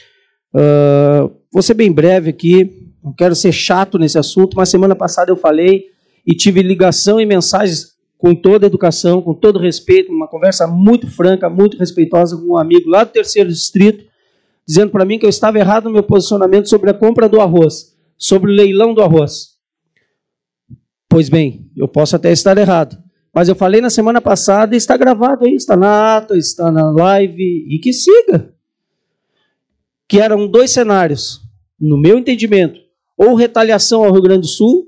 Uh, vou ser bem breve aqui, não quero ser chato nesse assunto, mas semana passada eu falei e tive ligação e mensagens com toda a educação, com todo respeito, uma conversa muito franca, muito respeitosa com um amigo lá do terceiro distrito, dizendo para mim que eu estava errado no meu posicionamento sobre a compra do arroz, sobre o leilão do arroz. Pois bem, eu posso até estar errado, mas eu falei na semana passada e está gravado aí, está na ata, está na live, e que siga. Que eram dois cenários, no meu entendimento, ou retaliação ao Rio Grande do Sul,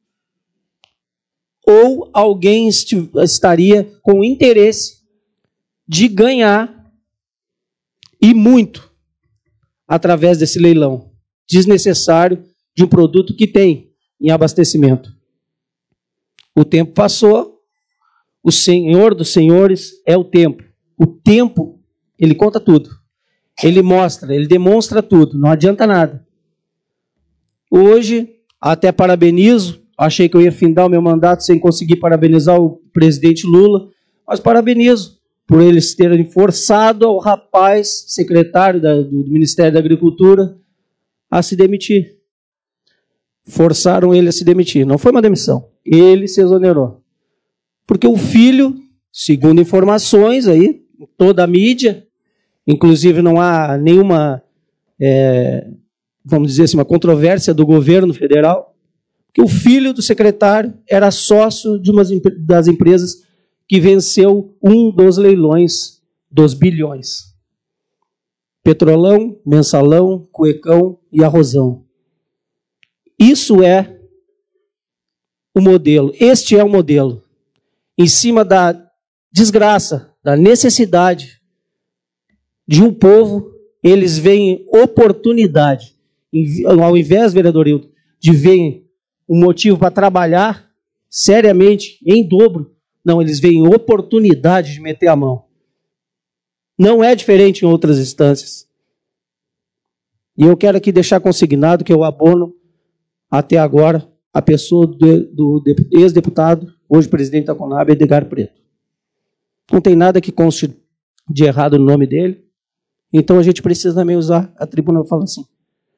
ou alguém estaria com interesse de ganhar, e muito, através desse leilão desnecessário de um produto que tem em abastecimento. O tempo passou, o Senhor dos senhores é o tempo. O tempo, ele conta tudo. Ele mostra, ele demonstra tudo, não adianta nada. Hoje, até parabenizo, achei que eu ia findar o meu mandato sem conseguir parabenizar o presidente Lula, mas parabenizo por eles terem forçado o rapaz, secretário da, do Ministério da Agricultura, a se demitir. Forçaram ele a se demitir. Não foi uma demissão. Ele se exonerou. Porque o filho, segundo informações aí, toda a mídia, inclusive não há nenhuma, é, vamos dizer assim, uma controvérsia do governo federal, que o filho do secretário era sócio de uma das empresas que venceu um dos leilões dos bilhões. Petrolão, Mensalão, Cuecão e Arrozão. Isso é o modelo. Este é o modelo. Em cima da desgraça, da necessidade de um povo, eles veem oportunidade. Ao invés, vereador Hilton, de ver um motivo para trabalhar seriamente, em dobro, não, eles veem oportunidade de meter a mão. Não é diferente em outras instâncias. E eu quero aqui deixar consignado que eu abono, até agora, a pessoa do, do ex-deputado, hoje presidente da Conab, Edgar Preto. Não tem nada que conste de errado no nome dele, então a gente precisa também usar a tribuna para falar assim.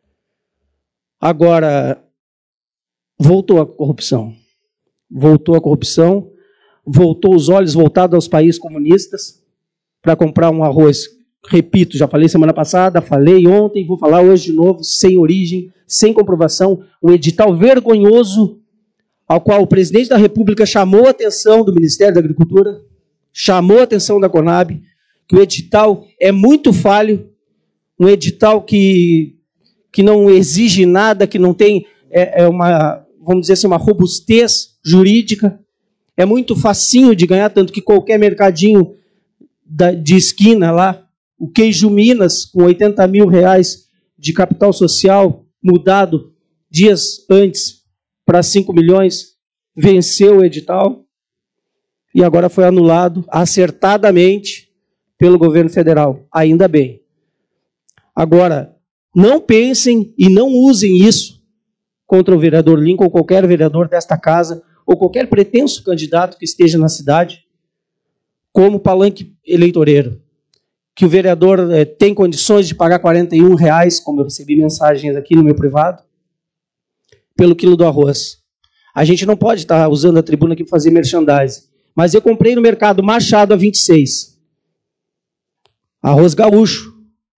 Agora, voltou a corrupção. Voltou a corrupção, voltou os olhos voltados aos países comunistas para comprar um arroz, repito, já falei semana passada, falei ontem, vou falar hoje de novo, sem origem, sem comprovação, um edital vergonhoso ao qual o presidente da República chamou a atenção do Ministério da Agricultura, chamou a atenção da Conab, que o edital é muito falho, um edital que, que não exige nada, que não tem é, é uma, vamos dizer assim, uma robustez jurídica, é muito facinho de ganhar, tanto que qualquer mercadinho da, de esquina lá, o Queijo Minas, com oitenta mil reais de capital social, mudado dias antes para cinco milhões, venceu o edital e agora foi anulado acertadamente pelo governo federal. Ainda bem. Agora, não pensem e não usem isso contra o vereador Lincoln ou qualquer vereador desta casa ou qualquer pretenso candidato que esteja na cidade como palanque eleitoreiro. Que o vereador eh, tem condições de pagar quarenta e um reais, como eu recebi mensagens aqui no meu privado, pelo quilo do arroz. A gente não pode estar usando a tribuna aqui para fazer merchandising. Mas eu comprei no mercado Machado a vinte e seis. Arroz gaúcho.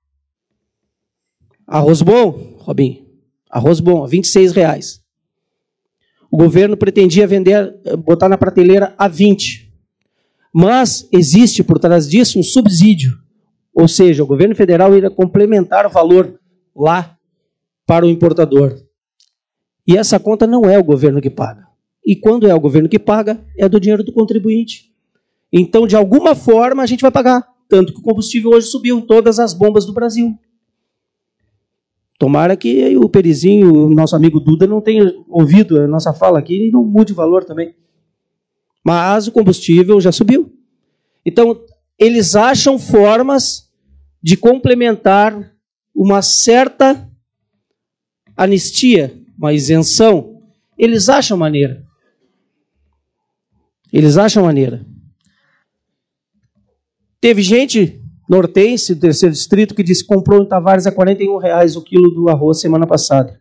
Arroz bom, Robinho. Arroz bom, a vinte e seis reais. O governo pretendia vender, botar na prateleira a vinte. Mas existe por trás disso um subsídio. Ou seja, o governo federal irá complementar o valor lá para o importador. E essa conta não é o governo que paga. E quando é o governo que paga, é do dinheiro do contribuinte. Então, de alguma forma, a gente vai pagar. Tanto que o combustível hoje subiu, todas as bombas do Brasil. Tomara que o Perizinho, o nosso amigo Duda, não tenha ouvido a nossa fala aqui e não mude o valor também. Mas o combustível já subiu. Então, eles acham formas de complementar uma certa anistia, uma isenção. Eles acham maneira. Eles acham maneira. Teve gente nortense do terceiro distrito que disse que comprou em Tavares a quarenta e um reais o quilo do arroz semana passada.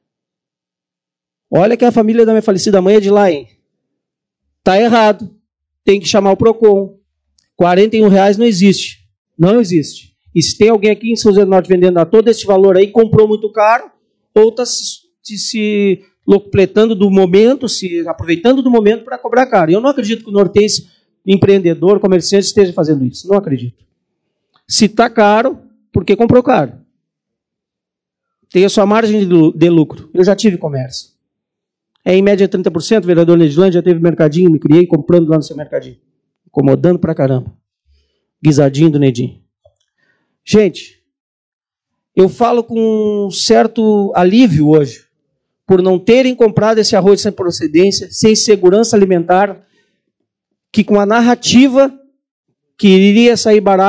Olha que a família da minha falecida mãe é de lá, hein? Está errado. Tem que chamar o PROCON. quarenta e um reais não existe. Não existe. E se tem alguém aqui em São José do Norte vendendo a todo este valor aí, comprou muito caro, ou está se, se locupletando do momento, se aproveitando do momento para cobrar caro. Eu não acredito que o nortense, empreendedor, comerciante, esteja fazendo isso. Não acredito. Se está caro, porque comprou caro. Tem a sua margem de lucro. Eu já tive comércio. É em média trinta por cento, o vereador Nedilândia já teve mercadinho, me criei comprando lá no seu mercadinho. Incomodando pra caramba. Guisadinho do Nedim. Gente, eu falo com um certo alívio hoje, por não terem comprado esse arroz sem procedência, sem segurança alimentar, que com a narrativa que iria sair barato,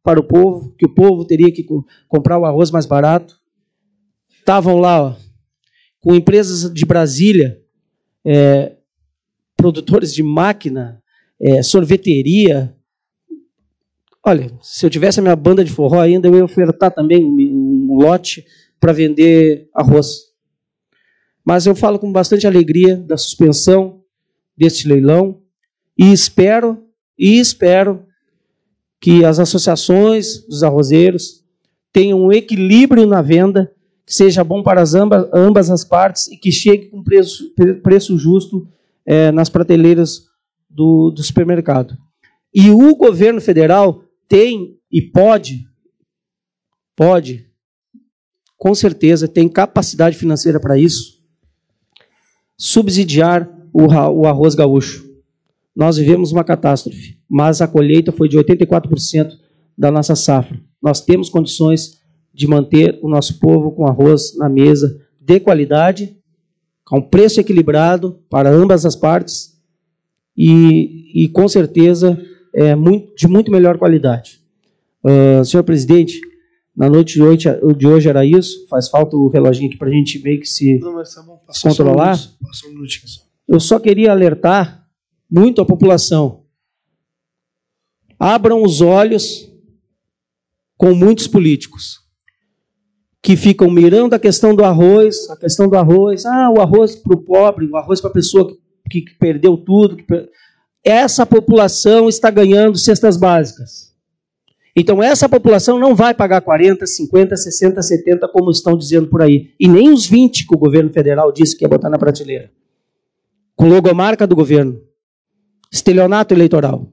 para o povo, que o povo teria que comprar o arroz mais barato. Estavam lá, ó, com empresas de Brasília, é, produtores de máquina, é, sorveteria. Olha, se eu tivesse a minha banda de forró ainda, eu ia ofertar também um, um lote para vender arroz. Mas eu falo com bastante alegria da suspensão deste leilão e espero, e espero que as associações dos arrozeiros tenham um equilíbrio na venda, que seja bom para as ambas, ambas as partes e que chegue com preço, preço justo é, nas prateleiras do, do supermercado. E o governo federal tem e pode, pode, com certeza, tem capacidade financeira para isso, subsidiar o, o arroz gaúcho. Nós vivemos uma catástrofe, mas a colheita foi de oitenta e quatro por cento da nossa safra. Nós temos condições de manter o nosso povo com arroz na mesa de qualidade, com um preço equilibrado para ambas as partes e, e com certeza, é, muito, de muito melhor qualidade. Uh, senhor presidente, na noite de hoje, de hoje era isso. Faz falta o reloginho aqui para a gente meio que se Não, mas tá bom. controlar. Só um Passou um minutinho só. Eu só queria alertar muito a população. Abram os olhos com muitos políticos que ficam mirando a questão do arroz, a questão do arroz, ah, o arroz para o pobre, o arroz para a pessoa que, que perdeu tudo. Que per... Essa população está ganhando cestas básicas. Então, essa população não vai pagar quarenta, cinquenta, sessenta, setenta, como estão dizendo por aí. E nem os vinte que o governo federal disse que ia botar na prateleira. Com logomarca do governo. Estelionato eleitoral.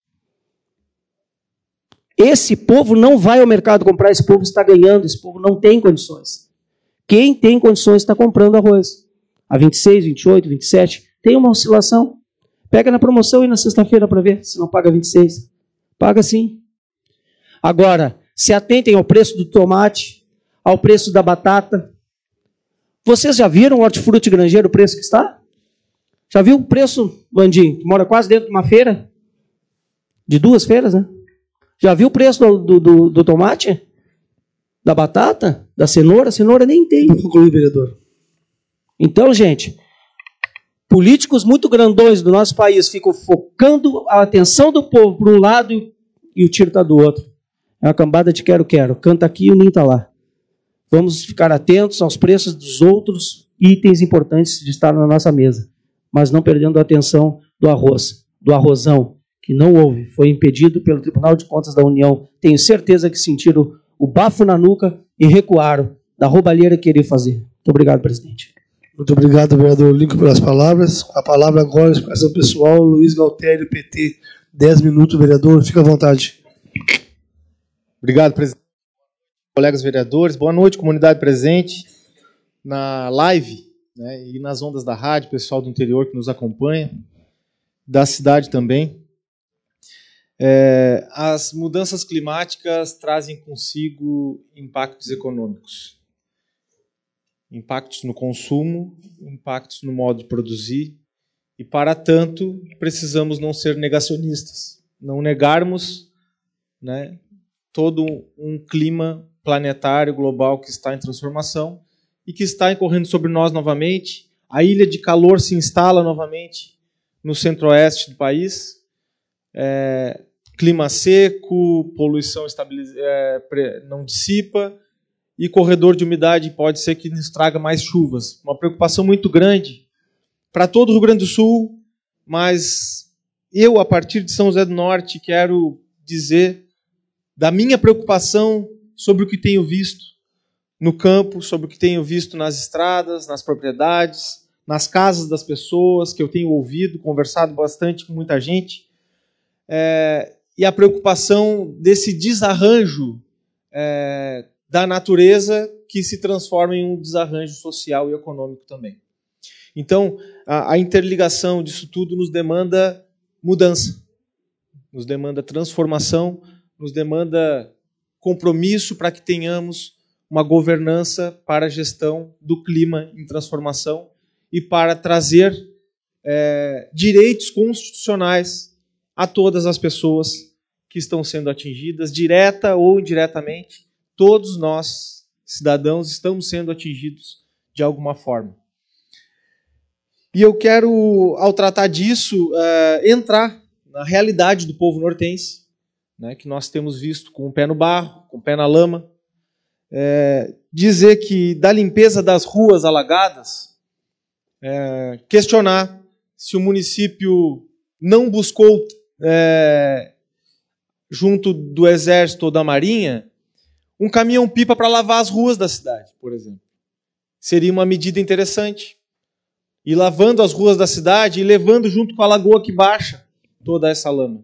Esse povo não vai ao mercado comprar, esse povo está ganhando, esse povo não tem condições. Quem tem condições está comprando arroz. A vinte e seis, vinte e oito, vinte e sete, tem uma oscilação. Pega na promoção e na sexta-feira para ver se não paga vinte e seis. Paga sim. Agora, se atentem ao preço do tomate, ao preço da batata. Vocês já viram o hortifruti granjeiro, o preço que está? Já viu o preço, Vandinho, que mora quase dentro de uma feira? De duas feiras, né? Já viu o preço do, do, do tomate? Da batata? Da cenoura? A cenoura nem tem. Vou concluir, vereador. Então, gente, políticos muito grandões do nosso país ficam focando a atenção do povo para um lado e, e o tiro está do outro. É uma cambada de quero-quero. Canta aqui e o ninho está lá. Vamos ficar atentos aos preços dos outros itens importantes de estar na nossa mesa, mas não perdendo a atenção do arroz, do arrozão, que não houve. Foi impedido pelo Tribunal de Contas da União. Tenho certeza que sentiram o bafo na nuca e recuaram da roubalheira que queriam fazer. Muito obrigado, presidente. Muito obrigado, vereador Lincoln, pelas palavras. A palavra agora, expressão pessoal, Luiz Galtério, P T. Dez minutos, vereador. Fica à vontade. Obrigado, presidente. Colegas vereadores, boa noite, comunidade presente na live, né, e nas ondas da rádio, pessoal do interior que nos acompanha, da cidade também. É, as mudanças climáticas trazem consigo impactos econômicos. Impactos no consumo, impactos no modo de produzir, e para tanto precisamos não ser negacionistas, não negarmos, né, todo um clima planetário, global, que está em transformação e que está incorrendo sobre nós novamente. A ilha de calor se instala novamente no centro-oeste do país. É, clima seco, poluição estabiliz... é, não dissipa e corredor de umidade pode ser que nos traga mais chuvas. Uma preocupação muito grande para todo o Rio Grande do Sul, mas eu, a partir de São José do Norte, quero dizer da minha preocupação sobre o que tenho visto no campo, sobre o que tenho visto nas estradas, nas propriedades, nas casas das pessoas, que eu tenho ouvido, conversado bastante com muita gente, é, e a preocupação desse desarranjo é, da natureza que se transforma em um desarranjo social e econômico também. Então, a, a interligação disso tudo nos demanda mudança, nos demanda transformação, nos demanda compromisso para que tenhamos uma governança para a gestão do clima em transformação e para trazer é, direitos constitucionais a todas as pessoas que estão sendo atingidas, direta ou indiretamente. Todos nós, cidadãos, estamos sendo atingidos de alguma forma. E eu quero, ao tratar disso, uh, entrar na realidade do povo nortense, né, que nós temos visto com o pé no barro, com o pé na lama. É, dizer que da limpeza das ruas alagadas, é, questionar se o município não buscou, é, junto do Exército ou da Marinha, um caminhão-pipa para lavar as ruas da cidade, por exemplo. Seria uma medida interessante. E lavando as ruas da cidade e levando junto com a lagoa que baixa toda essa lama.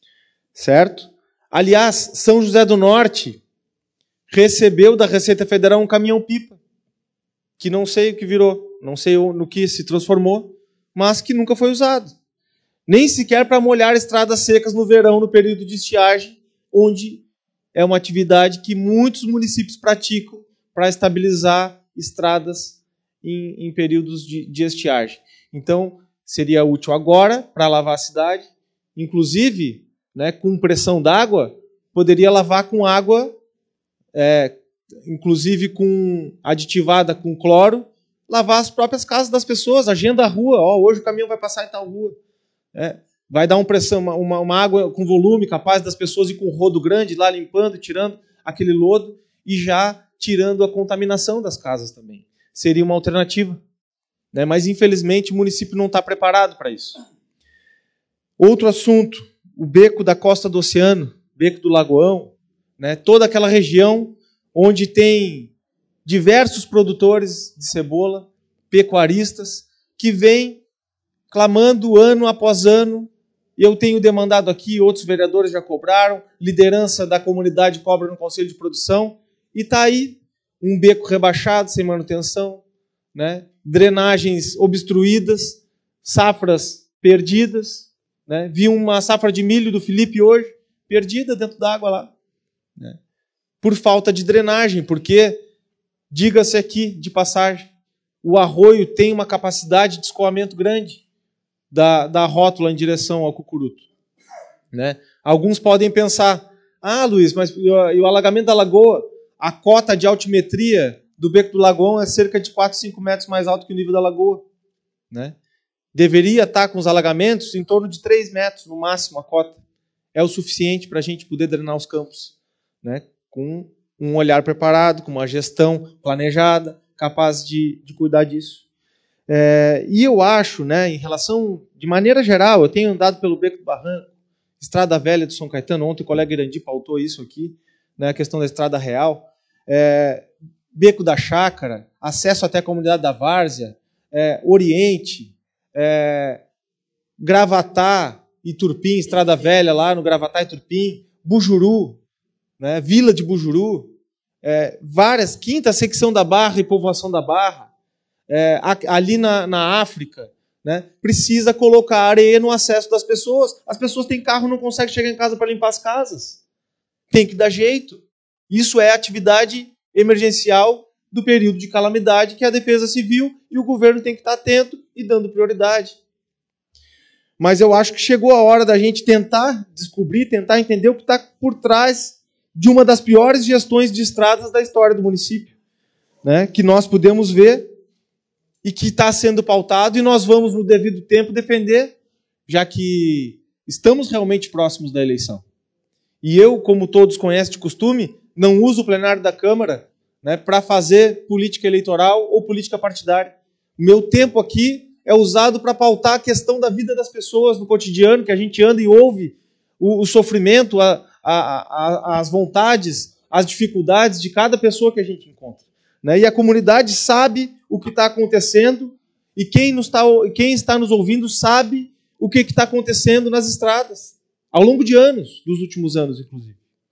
Certo? Aliás, São José do Norte recebeu da Receita Federal um caminhão-pipa, que não sei o que virou, não sei no que se transformou, mas que nunca foi usado. Nem sequer para molhar estradas secas no verão, no período de estiagem, onde é uma atividade que muitos municípios praticam para estabilizar estradas em, em períodos de, de estiagem. Então, seria útil agora para lavar a cidade, inclusive, né, com pressão d'água, poderia lavar com água, é, inclusive com aditivada com cloro, lavar as próprias casas das pessoas, agenda a rua, ó, hoje o caminhão vai passar em tal rua. É, vai dar uma pressão, uma, uma, uma água com volume capaz das pessoas ir com um rodo grande lá limpando, tirando aquele lodo e já tirando a contaminação das casas também. Seria uma alternativa. Né? Mas, infelizmente, o município não está preparado para isso. Outro assunto, o beco da costa do oceano, beco do Lagoão, né? Toda aquela região onde tem diversos produtores de cebola, pecuaristas, que vêm clamando ano após ano. Eu tenho demandado aqui, outros vereadores já cobraram, liderança da comunidade cobra no Conselho de Produção, e está aí um beco rebaixado, sem manutenção, né? Drenagens obstruídas, safras perdidas. Né? Vi uma safra de milho do Felipe hoje, perdida dentro d'água lá. Né? Por falta de drenagem, porque, diga-se aqui de passagem, o arroio tem uma capacidade de escoamento grande da, da rótula em direção ao Cucuruto. Né? Alguns podem pensar, ah, Luiz, mas e o, e o alagamento da lagoa, a cota de altimetria do Beco do Lagoão é cerca de quatro, cinco metros mais alto que o nível da lagoa. Né? Deveria estar com os alagamentos em torno de três metros, no máximo, a cota. É o suficiente para a gente poder drenar os campos. Né? Com um olhar preparado, com uma gestão planejada, capaz de, de cuidar disso. É, e eu acho, né, em relação, de maneira geral, eu tenho andado pelo Beco do Barranco, Estrada Velha do São Caetano, ontem o colega Irandi pautou isso aqui, né, a questão da Estrada Real, é, Beco da Chácara, acesso até a comunidade da Várzea, é, Oriente, é, Gravatá e Turpim, Estrada Velha lá no Gravatá e Turpim, Bujuru, né, Vila de Bujuru, é, várias, quinta secção da Barra e povoação da Barra, é, ali na, na África, né, precisa colocar areia no acesso das pessoas. As pessoas têm carro e não conseguem chegar em casa para limpar as casas. Tem que dar jeito. Isso é atividade emergencial do período de calamidade, que é a Defesa Civil, e o governo tem que estar atento e dando prioridade. Mas eu acho que chegou a hora da gente tentar descobrir, tentar entender o que está por trás de uma das piores gestões de estradas da história do município, né, que nós podemos ver e que está sendo pautado, e nós vamos, no devido tempo, defender, já que estamos realmente próximos da eleição. E eu, como todos conhecem de costume, não uso o plenário da Câmara, né, para fazer política eleitoral ou política partidária. O meu tempo aqui é usado para pautar a questão da vida das pessoas no cotidiano, que a gente anda e ouve o, o sofrimento, a, a, a, as vontades, as dificuldades de cada pessoa que a gente encontra. Né? E a comunidade sabe o que está acontecendo, e quem, nos tá, quem está nos ouvindo sabe o que está acontecendo nas estradas, ao longo de anos, dos últimos anos, inclusive.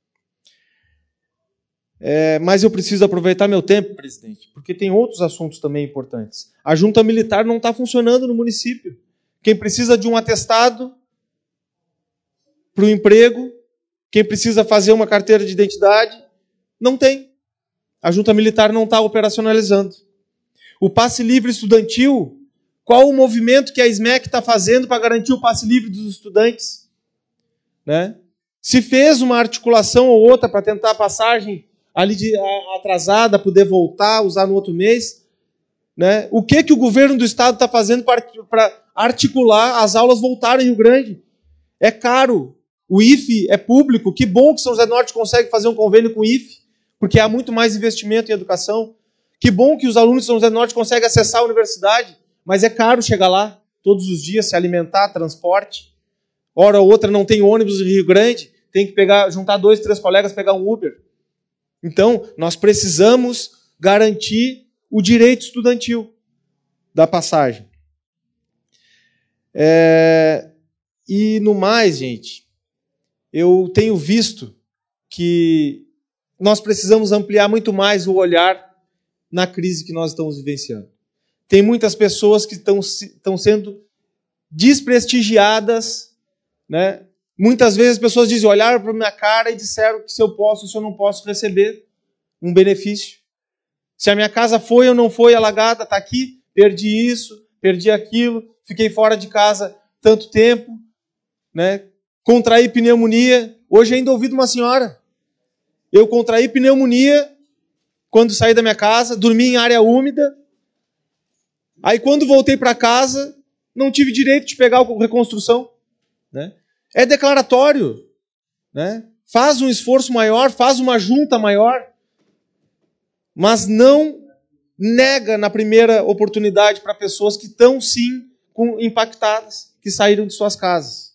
É, mas eu preciso aproveitar meu tempo, presidente, porque tem outros assuntos também importantes. A junta militar não está funcionando no município. Quem precisa de um atestado para o emprego, quem precisa fazer uma carteira de identidade, não tem. A junta militar não está operacionalizando. O passe livre estudantil, qual o movimento que a S M E C está fazendo para garantir o passe livre dos estudantes? Né? Se fez uma articulação ou outra para tentar a passagem ali de, a, atrasada, poder voltar, usar no outro mês, né? O que, que o governo do estado está fazendo para articular as aulas voltarem em Rio Grande? É caro. O I F E é público. Que bom que São José do Norte consegue fazer um convênio com o I F E, porque há muito mais investimento em educação. Que bom que os alunos de São José do Norte conseguem acessar a universidade, mas é caro chegar lá todos os dias, se alimentar, transporte. Hora ou outra não tem ônibus em Rio Grande, tem que pegar, juntar dois, três colegas, pegar um Uber. Então, nós precisamos garantir o direito estudantil da passagem. É... E no mais, gente, eu tenho visto que nós precisamos ampliar muito mais o olhar na crise que nós estamos vivenciando. Tem muitas pessoas que estão, estão sendo desprestigiadas, né? Muitas vezes as pessoas dizem, olharam para a minha cara e disseram que se eu posso, se eu não posso receber um benefício. Se a minha casa foi ou não foi alagada, está aqui, perdi isso, perdi aquilo, fiquei fora de casa tanto tempo, né? Contraí pneumonia. Hoje ainda ouvi de uma senhora. Eu contraí pneumonia quando saí da minha casa, dormi em área úmida. Aí quando voltei para casa, não tive direito de pegar a reconstrução, né? É declaratório, né? Faz um esforço maior, faz uma junta maior, mas não nega na primeira oportunidade para pessoas que estão, sim, com, impactadas, que saíram de suas casas.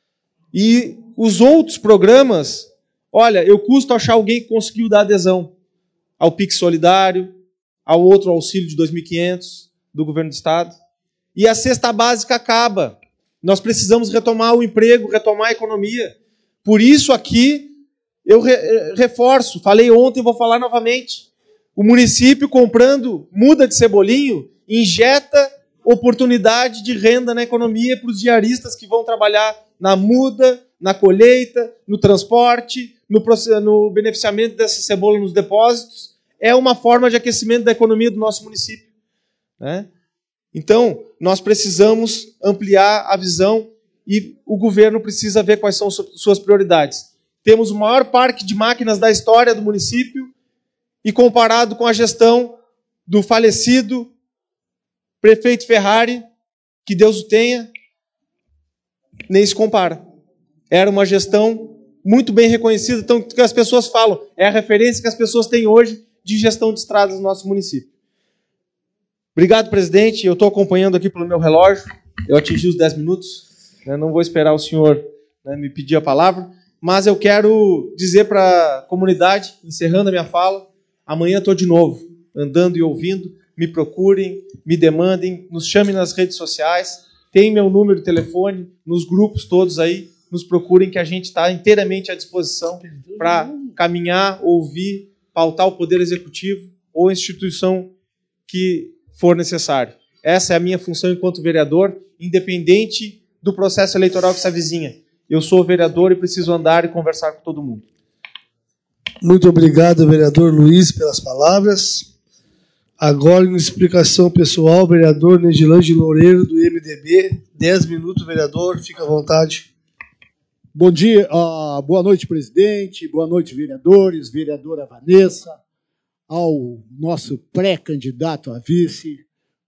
E os outros programas, olha, eu custo achar alguém que conseguiu dar adesão ao Pix Solidário, ao outro auxílio de dois mil e quinhentos do governo do estado. E a cesta básica acaba. Nós precisamos retomar o emprego, retomar a economia. Por isso aqui eu re- reforço, falei ontem e vou falar novamente. O município comprando muda de cebolinho, injeta oportunidade de renda na economia para os diaristas que vão trabalhar na muda, na colheita, no transporte, no, no beneficiamento dessa cebola nos depósitos. É uma forma de aquecimento da economia do nosso município, né? Então, nós precisamos ampliar a visão e o governo precisa ver quais são suas prioridades. Temos o maior parque de máquinas da história do município e comparado com a gestão do falecido prefeito Ferrari, que Deus o tenha, nem se compara. Era uma gestão muito bem reconhecida, então que as pessoas falam, é a referência que as pessoas têm hoje de gestão de estradas no nosso município. Obrigado, presidente. Eu estou acompanhando aqui pelo meu relógio. Eu atingi os dez minutos. Né? Não vou esperar o senhor, né, me pedir a palavra. Mas eu quero dizer para a comunidade, encerrando a minha fala, amanhã estou de novo, andando e ouvindo. Me procurem, me demandem, nos chamem nas redes sociais. Tem meu número de telefone, nos grupos todos aí. Nos procurem que a gente está inteiramente à disposição para caminhar, ouvir, pautar o Poder Executivo ou a instituição que for necessário. Essa é a minha função enquanto vereador, independente do processo eleitoral que se avizinha. Eu sou vereador e preciso andar e conversar com todo mundo. Muito obrigado, vereador Luiz, pelas palavras. Agora, em explicação pessoal, vereador Nedilange Loureiro, do M D B. Dez minutos, vereador, fica à vontade. Bom dia, uh, boa noite, presidente, boa noite, vereadores, vereadora Vanessa, ao nosso pré-candidato a vice,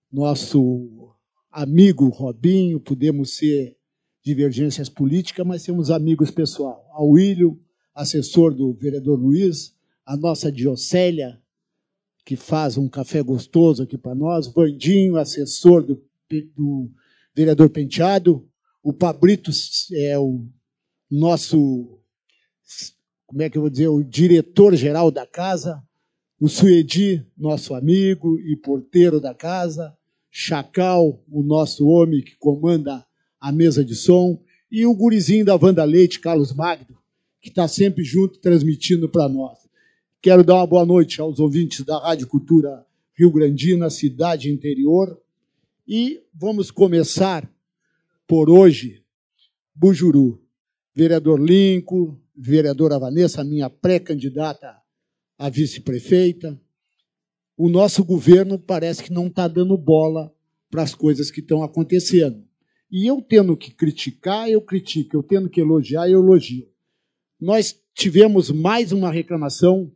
nosso amigo Robinho, podemos ser divergências políticas, mas somos amigos pessoal. Ao William, assessor do vereador Luiz, a nossa Diocélia, que faz um café gostoso aqui para nós, Vandinho, assessor do, do vereador Penteado, o Pabrito é o nosso, como é que eu vou dizer, o diretor-geral da casa, o Suedi, nosso amigo e porteiro da casa, Chacal, o nosso homem que comanda a mesa de som, e o gurizinho da Wanda Leite, Carlos Magno, que está sempre junto, transmitindo para nós. Quero dar uma boa noite aos ouvintes da Rádio Cultura Rio Grandina, cidade interior, e vamos começar por hoje, Bujuru. Vereador Linco, vereadora Vanessa, minha pré-candidata a vice-prefeita, o nosso governo parece que não está dando bola para as coisas que estão acontecendo. E eu tendo que criticar, eu critico. Eu tendo que elogiar, eu elogio. nós tivemos mais uma reclamação.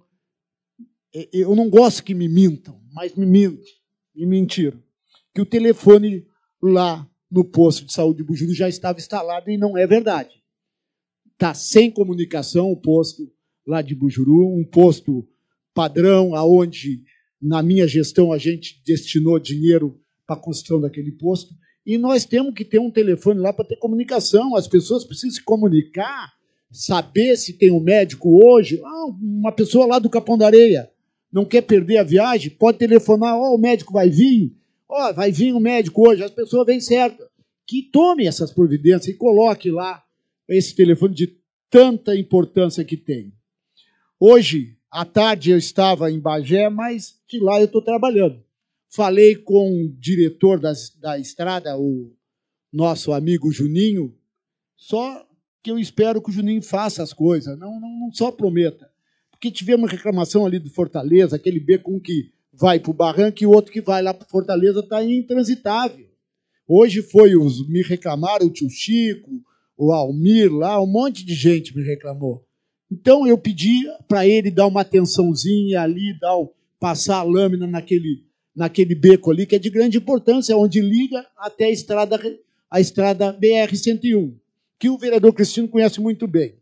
Eu não gosto que me mintam, mas me mintam, me mentiram. Que o telefone lá no posto de saúde de Bujuru já estava instalado e não é verdade. Está sem comunicação o posto lá de Bujuru, um posto padrão, aonde na minha gestão a gente destinou dinheiro para a construção daquele posto, e nós temos que ter um telefone lá para ter comunicação. As pessoas precisam se comunicar, saber se tem um médico hoje. Ah, uma pessoa lá do Capão da Areia não quer perder a viagem, pode telefonar, ó, oh, o médico vai vir, ó, oh, vai vir o médico hoje, as pessoas vêm certo. Que tome essas providências e coloque lá esse telefone de tanta importância que tem. Hoje, à tarde, eu estava em Bagé, mas de lá eu estou trabalhando. Falei com o diretor das, da estrada, o nosso amigo Juninho, só que eu espero que o Juninho faça as coisas, não, não, não só prometa. Porque tivemos reclamação ali do Fortaleza, aquele beco um que vai para o Barranco e o outro que vai lá para Fortaleza está intransitável. Hoje foi os me reclamaram, o tio Chico, o Almir lá, um monte de gente me reclamou. Então eu pedi para ele dar uma atençãozinha ali, dar, passar a lâmina naquele, naquele beco ali, que é de grande importância, onde liga até a estrada, a estrada B R cento e um, que o vereador Cristino conhece muito bem.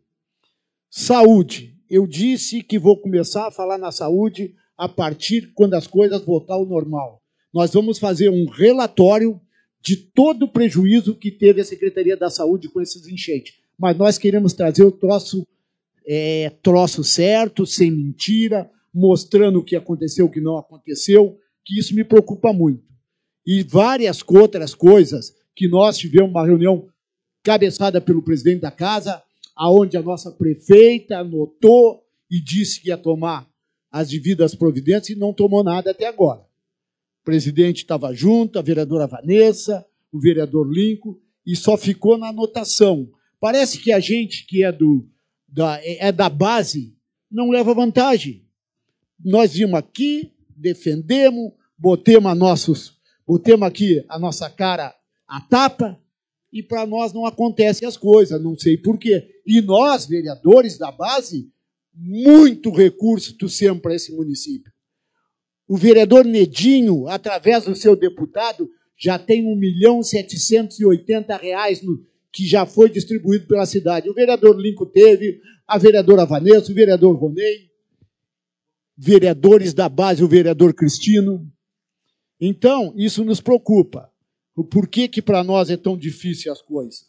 Saúde. Eu disse que vou começar a falar na saúde a partir quando as coisas voltar ao normal. Nós vamos fazer um relatório de todo o prejuízo que teve a Secretaria da Saúde com esses enchentes. Mas nós queremos trazer o troço, é, troço certo, sem mentira, mostrando o que aconteceu, o que não aconteceu, que isso me preocupa muito. E várias outras coisas que nós tivemos uma reunião cabeçada pelo presidente da casa, aonde a nossa prefeita anotou e disse que ia tomar as devidas providências e não tomou nada até agora. O presidente estava junto, a vereadora Vanessa, o vereador Lincoln, e só ficou na anotação. Parece que a gente que é, do, da, é da base não leva vantagem. Nós vimos aqui, defendemos, botemos, a nossos, botemos aqui a nossa cara à tapa, e para nós não acontecem as coisas, não sei por quê. E nós, vereadores da base, muito recurso trouxemos para esse município. O vereador Nedinho, através do seu deputado, já tem um milhão setecentos e oitenta reais no, que já foi distribuído pela cidade. O vereador Lincoln teve, a vereadora Vanessa, o vereador Ronei, vereadores da base, o vereador Cristino. Então, isso nos preocupa. O porquê que para nós é tão difícil as coisas.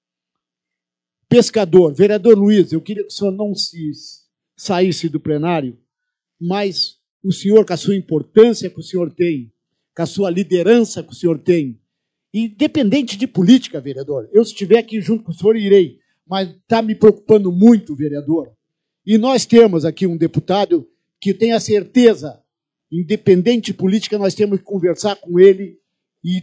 Pescador, vereador Luiz, eu queria que o senhor não se saísse do plenário, mas o senhor, com a sua importância que o senhor tem, com a sua liderança que o senhor tem, independente de política, vereador, eu se estiver aqui junto com o senhor, irei, mas está me preocupando muito, vereador. E nós temos aqui um deputado que tem a certeza, independente de política, nós temos que conversar com ele e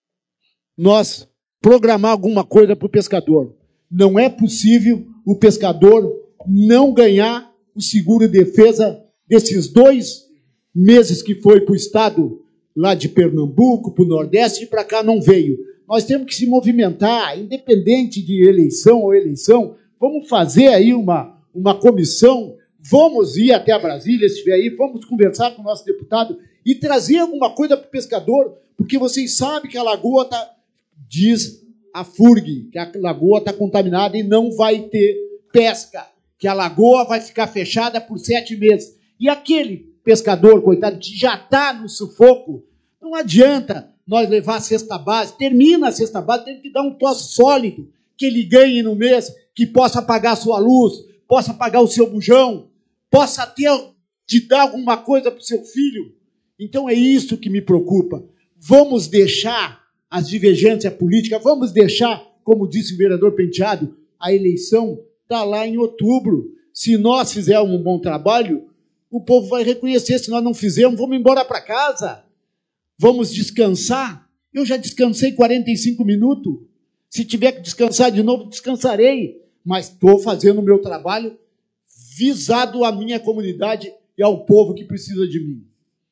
nós programar alguma coisa para o pescador. Não é possível o pescador não ganhar o seguro-defesa desses dois meses que foi para o estado lá de Pernambuco, para o Nordeste, e para cá não veio. Nós temos que se movimentar, independente de eleição ou eleição, vamos fazer aí uma, uma comissão, vamos ir até a Brasília, se estiver aí, vamos conversar com o nosso deputado e trazer alguma coisa para o pescador, porque vocês sabem que a lagoa está, diz a FURG, que a lagoa está contaminada e não vai ter pesca, que a lagoa vai ficar fechada por sete meses. E aquele pescador, coitado, que já está no sufoco, não adianta nós levar a cesta base, termina a cesta base, tem que dar um troço sólido, que ele ganhe no mês, que possa pagar a sua luz, possa pagar o seu bujão, possa ter, te dar alguma coisa para o seu filho. Então é isso que me preocupa. Vamos deixar as divergências políticas, vamos deixar, como disse o vereador Penteado, a eleição está lá em outubro. Se nós fizermos um bom trabalho, o povo vai reconhecer. Se nós não fizermos, vamos embora para casa. Vamos descansar. Eu já descansei quarenta e cinco minutos. Se tiver que descansar de novo, descansarei. Mas estou fazendo o meu trabalho visado à minha comunidade e ao povo que precisa de mim.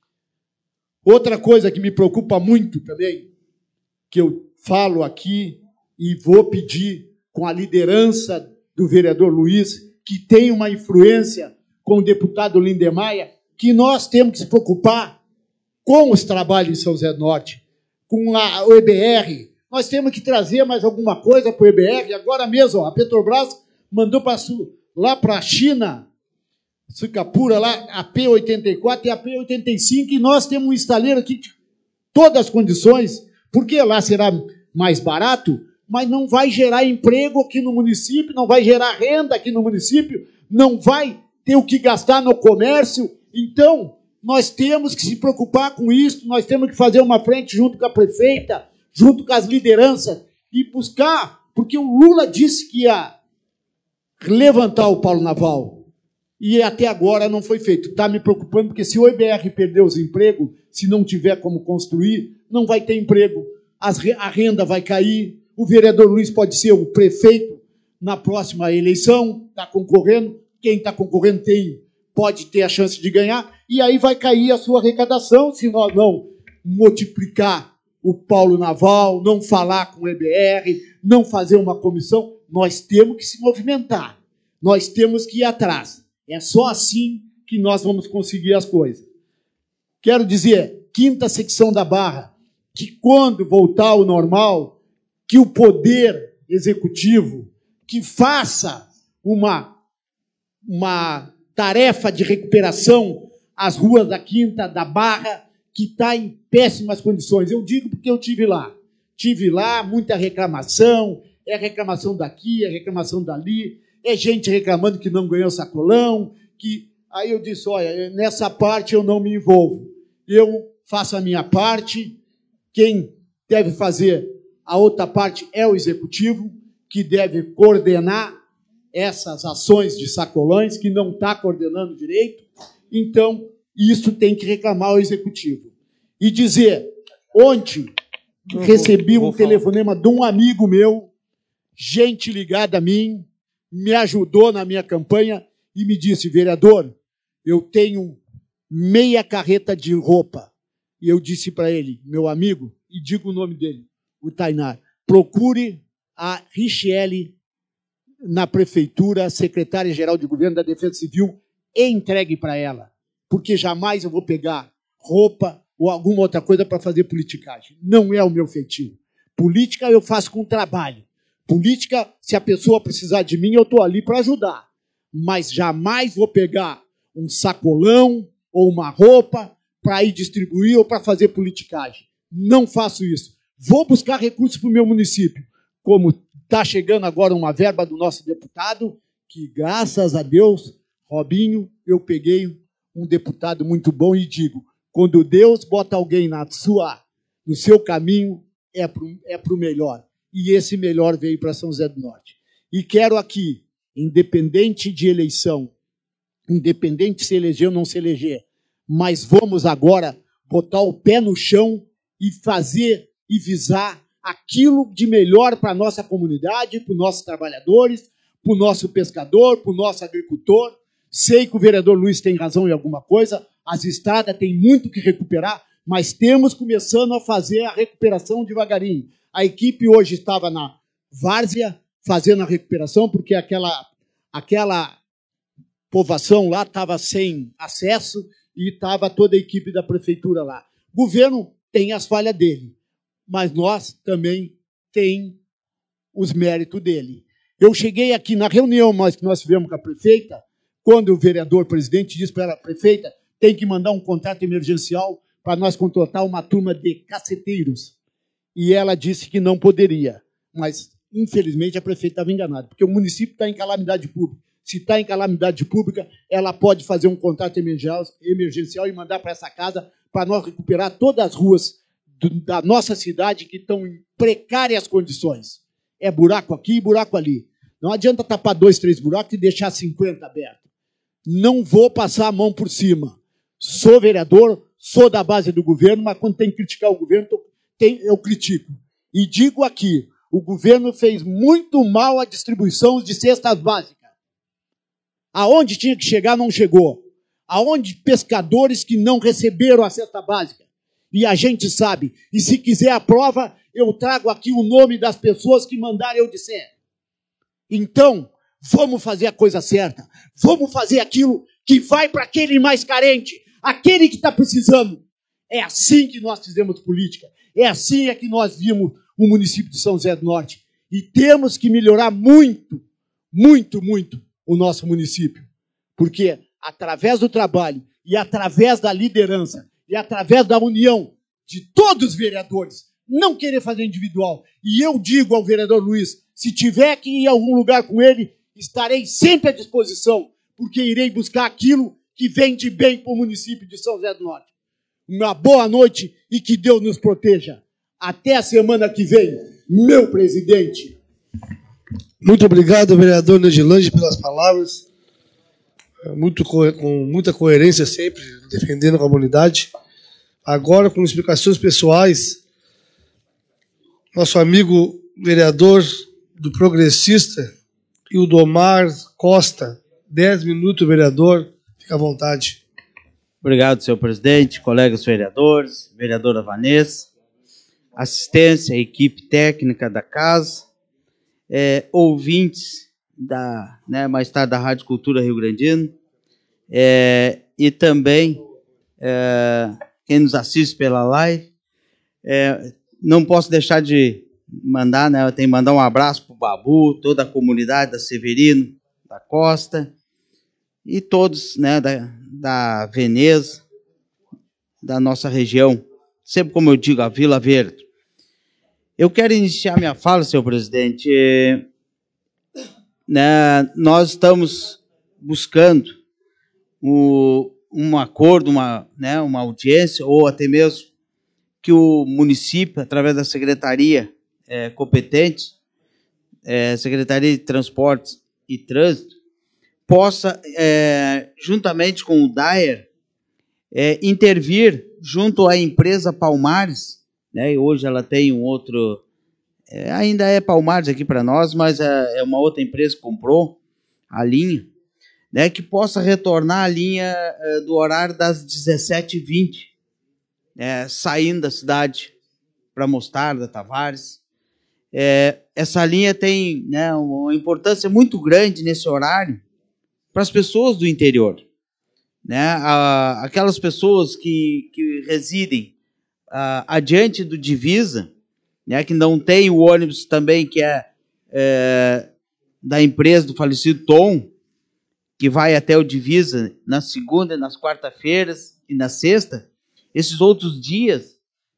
Outra coisa que me preocupa muito também, que eu falo aqui e vou pedir com a liderança do vereador Luiz, que tem uma influência com o deputado Lindemeyer, que nós temos que se preocupar com os trabalhos em São José do Norte, com a, o E B R. Nós temos que trazer mais alguma coisa para o E B R. Agora mesmo, ó, a Petrobras mandou pra, lá para a China, Singapura, lá, a P oitenta e quatro e a P oitenta e cinco, e nós temos um estaleiro aqui de todas as condições, porque lá será mais barato, mas não vai gerar emprego aqui no município, não vai gerar renda aqui no município, não vai ter o que gastar no comércio. Então, nós temos que se preocupar com isso, nós temos que fazer uma frente junto com a prefeita, junto com as lideranças, e buscar, porque o Lula disse que ia levantar o Polo Naval, e até agora não foi feito. Está me preocupando, porque se o E B R perder os empregos, se não tiver como construir, não vai ter emprego, As, a renda vai cair, o vereador Luiz pode ser o prefeito na próxima eleição, está concorrendo, quem está concorrendo tem, pode ter a chance de ganhar, e aí vai cair a sua arrecadação, se nós não multiplicar o Polo Naval, não falar com o E B R, não fazer uma comissão. Nós temos que se movimentar, nós temos que ir atrás. É só assim que nós vamos conseguir as coisas. Quero dizer, quinta secção da Barra, que quando voltar ao normal, que o poder executivo, que faça uma, uma tarefa de recuperação às ruas da Quinta, da Barra, que está em péssimas condições. Eu digo porque eu tive lá. Tive lá, muita reclamação, é reclamação daqui, é reclamação dali, é gente reclamando que não ganhou sacolão, que... Aí eu disse, olha, nessa parte eu não me envolvo. Eu faço a minha parte, quem deve fazer a outra parte é o executivo, que deve coordenar essas ações de sacolões, que não está coordenando direito. Então, isso tem que reclamar ao executivo. E dizer, ontem eu recebi vou, vou um falar. telefonema de um amigo meu, gente ligada a mim, me ajudou na minha campanha e me disse, vereador, eu tenho meia carreta de roupa. E eu disse para ele, meu amigo, e digo o nome dele, o Tainá, procure a Richelle na prefeitura, secretária-geral de governo da Defesa Civil, e entregue para ela, porque jamais eu vou pegar roupa ou alguma outra coisa para fazer politicagem. Não é o meu feitio. Política eu faço com trabalho. Política, se a pessoa precisar de mim, eu estou ali para ajudar. Mas jamais vou pegar um sacolão ou uma roupa para ir distribuir ou para fazer politicagem. Não faço isso. Vou buscar recursos para o meu município. Como está chegando agora uma verba do nosso deputado, que graças a Deus, Robinho, eu peguei um deputado muito bom e digo, quando Deus bota alguém na sua, no seu caminho, é para é o melhor. E esse melhor veio para São José do Norte. E quero aqui, independente de eleição, independente se eleger ou não se eleger, mas vamos agora botar o pé no chão e fazer e visar aquilo de melhor para a nossa comunidade, para os nossos trabalhadores, para o nosso pescador, para o nosso agricultor. Sei que o vereador Luiz tem razão em alguma coisa, as estradas têm muito que recuperar, mas temos começando a fazer a recuperação devagarinho. A equipe hoje estava na várzea fazendo a recuperação, porque aquela, aquela povoação lá estava sem acesso e estava toda a equipe da prefeitura lá. O governo tem as falhas dele, mas nós também tem os méritos dele. Eu cheguei aqui na reunião que nós tivemos com a prefeita, quando o vereador presidente disse para ela, prefeita, tem que mandar um contrato emergencial para nós contratar uma turma de caceteiros. E ela disse que não poderia. Mas, infelizmente, a prefeita estava enganada, porque o município está em calamidade pública. Se está em calamidade pública, ela pode fazer um contrato emergencial e mandar para essa casa para nós recuperar todas as ruas do, da nossa cidade que estão em precárias condições. É buraco aqui e buraco ali. Não adianta tapar dois, três buracos e deixar cinquenta abertos. Não vou passar a mão por cima. Sou vereador, sou da base do governo, mas quando tem que criticar o governo, eu critico. E digo aqui, o governo fez muito mal a distribuição de cestas básicas. Aonde tinha que chegar, não chegou. Aonde pescadores que não receberam a cesta básica. E a gente sabe. E se quiser a prova, eu trago aqui o nome das pessoas que mandaram eu disser. Então, Vamos fazer a coisa certa. Vamos fazer aquilo que vai para aquele mais carente, aquele que está precisando. É assim que nós fizemos política. É assim é que nós vimos o município de São José do Norte. E temos que melhorar muito, muito, muito o nosso município. Porque através do trabalho e através da liderança e através da união de todos os vereadores, não querer fazer individual. E eu digo ao vereador Luiz, se tiver que ir a algum lugar com ele, estarei sempre à disposição, porque irei buscar aquilo que vem de bem para o município de São José do Norte. Uma boa noite e que Deus nos proteja. Até a semana que vem, meu presidente. Muito obrigado, vereador Nedilange, pelas palavras. Muito, com muita coerência sempre, defendendo a comunidade. Agora, com explicações pessoais, nosso amigo vereador do Progressista, Ildomar Costa. Dez minutos, vereador. Fica à vontade. Obrigado, senhor presidente, colegas vereadores, vereadora Vanessa, assistência, equipe técnica da casa, é, ouvintes da, né, mais tarde da Rádio Cultura Rio Grandino, é, e também é, quem nos assiste pela live. É, não posso deixar de mandar, né, eu tenho que mandar um abraço para o Babu, toda a comunidade da Severino, da Costa, e todos, né, da, da Veneza, da nossa região, sempre como eu digo, a Vila Verde. Eu quero iniciar minha fala, senhor presidente, né, nós estamos buscando o, um acordo, uma, né, uma audiência, ou até mesmo que o município, através da secretaria é, competente, é, Secretaria de Transportes e Trânsito, possa, é, juntamente com o D A E R, é, intervir junto à empresa Palmares, né, e hoje ela tem um outro, é, ainda é Palmares aqui para nós, mas é, é uma outra empresa que comprou a linha, né, que possa retornar a linha é, do horário das dezessete e vinte, é, saindo da cidade para Mostarda, Tavares. É, essa linha tem, né, uma importância muito grande nesse horário para as pessoas do interior, né? A, aquelas pessoas que, que residem a, adiante do Divisa, né, que não tem o ônibus também que é, é da empresa do falecido Tom, que vai até o Divisa na segunda, nas quarta-feiras e na sexta. Esses outros dias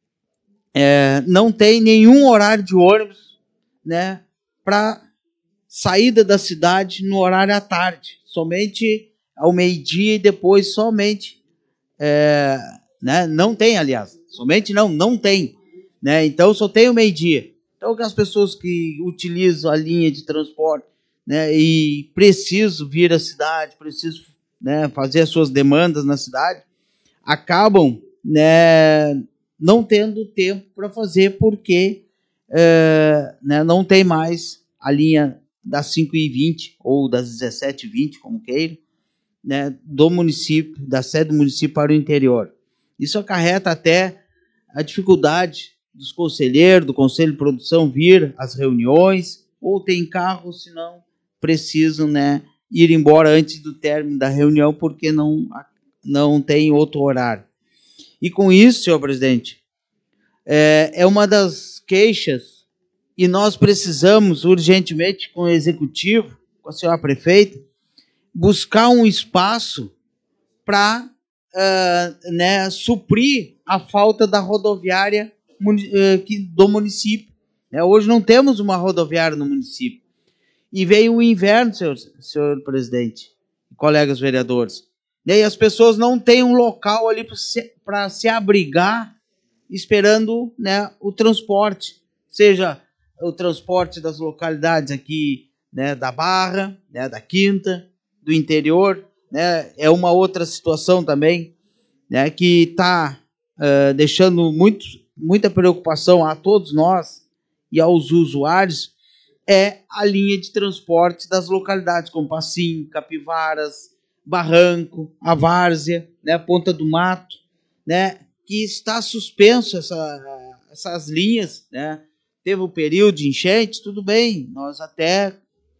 é, não tem nenhum horário de ônibus, né, para saída da cidade no horário à tarde, somente ao meio-dia e depois somente, é, né, não tem, aliás, somente não, não tem, né, então só tem o meio-dia. Então, as pessoas que utilizam a linha de transporte, né, e precisam vir à cidade, precisam, né, fazer as suas demandas na cidade, acabam, né, não tendo tempo para fazer porque é, né, não tem mais a linha das cinco e vinte ou das dezessete e vinte, como queira, né, do município, da sede do município para o interior. Isso acarreta até a dificuldade dos conselheiros, do Conselho de Produção vir às reuniões, ou tem carro, senão precisam, né, ir embora antes do término da reunião, porque não, não tem outro horário. E com isso, senhor presidente, é, é uma das queixas, e nós precisamos urgentemente, com o executivo, com a senhora prefeita, buscar um espaço para uh, né, suprir a falta da rodoviária do município. Hoje não temos uma rodoviária no município. E veio o inverno, senhor, senhor presidente, colegas vereadores. E as pessoas não têm um local ali para se, se abrigar, esperando, né, o transporte. Seja o transporte das localidades aqui, né, da Barra, né, da Quinta, do interior. Né, é uma outra situação também, né, que está uh, deixando muito, muita preocupação a todos nós e aos usuários, é a linha de transporte das localidades, como Passinho, Capivaras, Barranco, a Várzea, né, Ponta do Mato, né, que está suspenso essa, essas linhas, né. Teve um período de enchente, tudo bem, nós até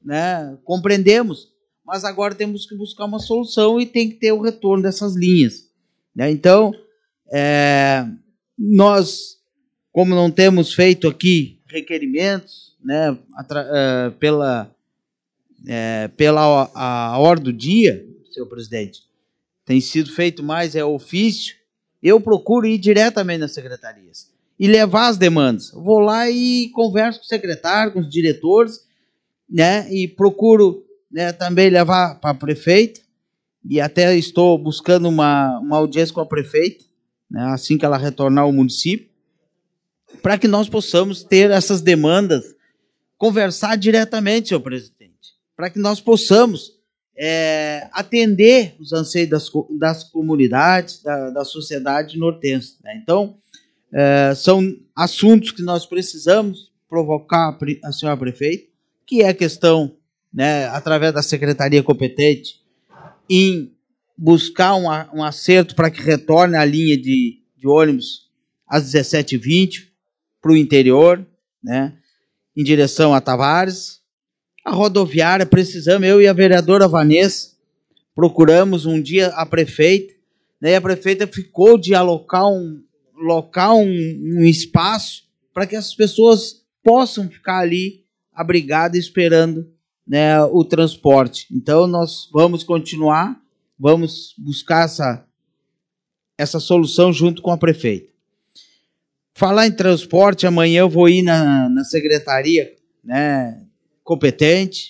né, compreendemos, mas agora temos que buscar uma solução e tem que ter o retorno dessas linhas, né? Então, é, nós, como não temos feito aqui requerimentos, né, atra, é, pela, é, pela a, a hora do dia, senhor presidente, tem sido feito mais é ofício, eu procuro ir diretamente nas secretarias e levar as demandas. Eu vou lá e converso com o secretário, com os diretores, né, e procuro, né, também levar para a prefeita, e até estou buscando uma, uma audiência com a prefeita, né, assim que ela retornar ao município, para que nós possamos ter essas demandas, conversar diretamente, senhor presidente, para que nós possamos é, atender os anseios das, das comunidades, da, da sociedade nortense, né? Então, é, são assuntos que nós precisamos provocar a senhora prefeita, que é a questão, né, através da secretaria competente, em buscar um, um acerto para que retorne a linha de, de ônibus às dezessete e vinte para o interior, né, em direção a Tavares. A rodoviária, precisamos, eu e a vereadora Vanessa, procuramos um dia a prefeita, né, e a prefeita ficou de alocar um local, um, um espaço, para que as pessoas possam ficar ali abrigadas, esperando, né, o transporte. Então, nós vamos continuar, vamos buscar essa, essa solução junto com a prefeita. Falar em transporte, amanhã eu vou ir na, na secretaria, né, competente.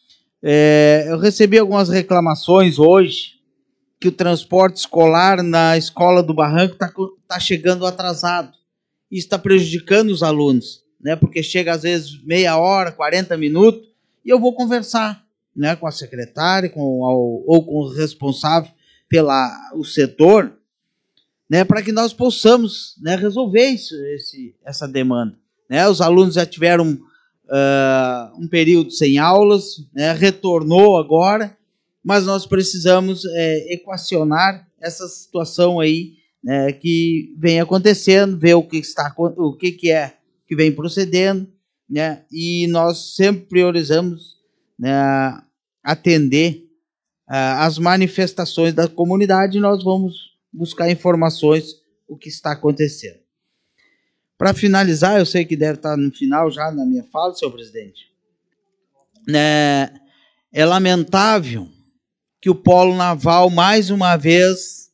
É, eu recebi algumas reclamações hoje que o transporte escolar na escola do Barranco está tá chegando atrasado. Isso está prejudicando os alunos, né, porque chega às vezes meia hora, quarenta minutos, e eu vou conversar, né, com a secretária com, ou com o responsável pelo setor, né, para que nós possamos, né, resolver isso, esse, essa demanda. Né? Os alunos já tiveram uh, um período sem aulas, né, retornou agora, mas nós precisamos é, equacionar essa situação aí, né, que vem acontecendo, ver o que está, o que, que é que vem procedendo, né, e nós sempre priorizamos, né, atender uh, as manifestações da comunidade, e nós vamos buscar informações o que está acontecendo. Para finalizar, eu sei que deve estar no final já na minha fala, senhor presidente, né, é lamentável que o polo naval, mais uma vez,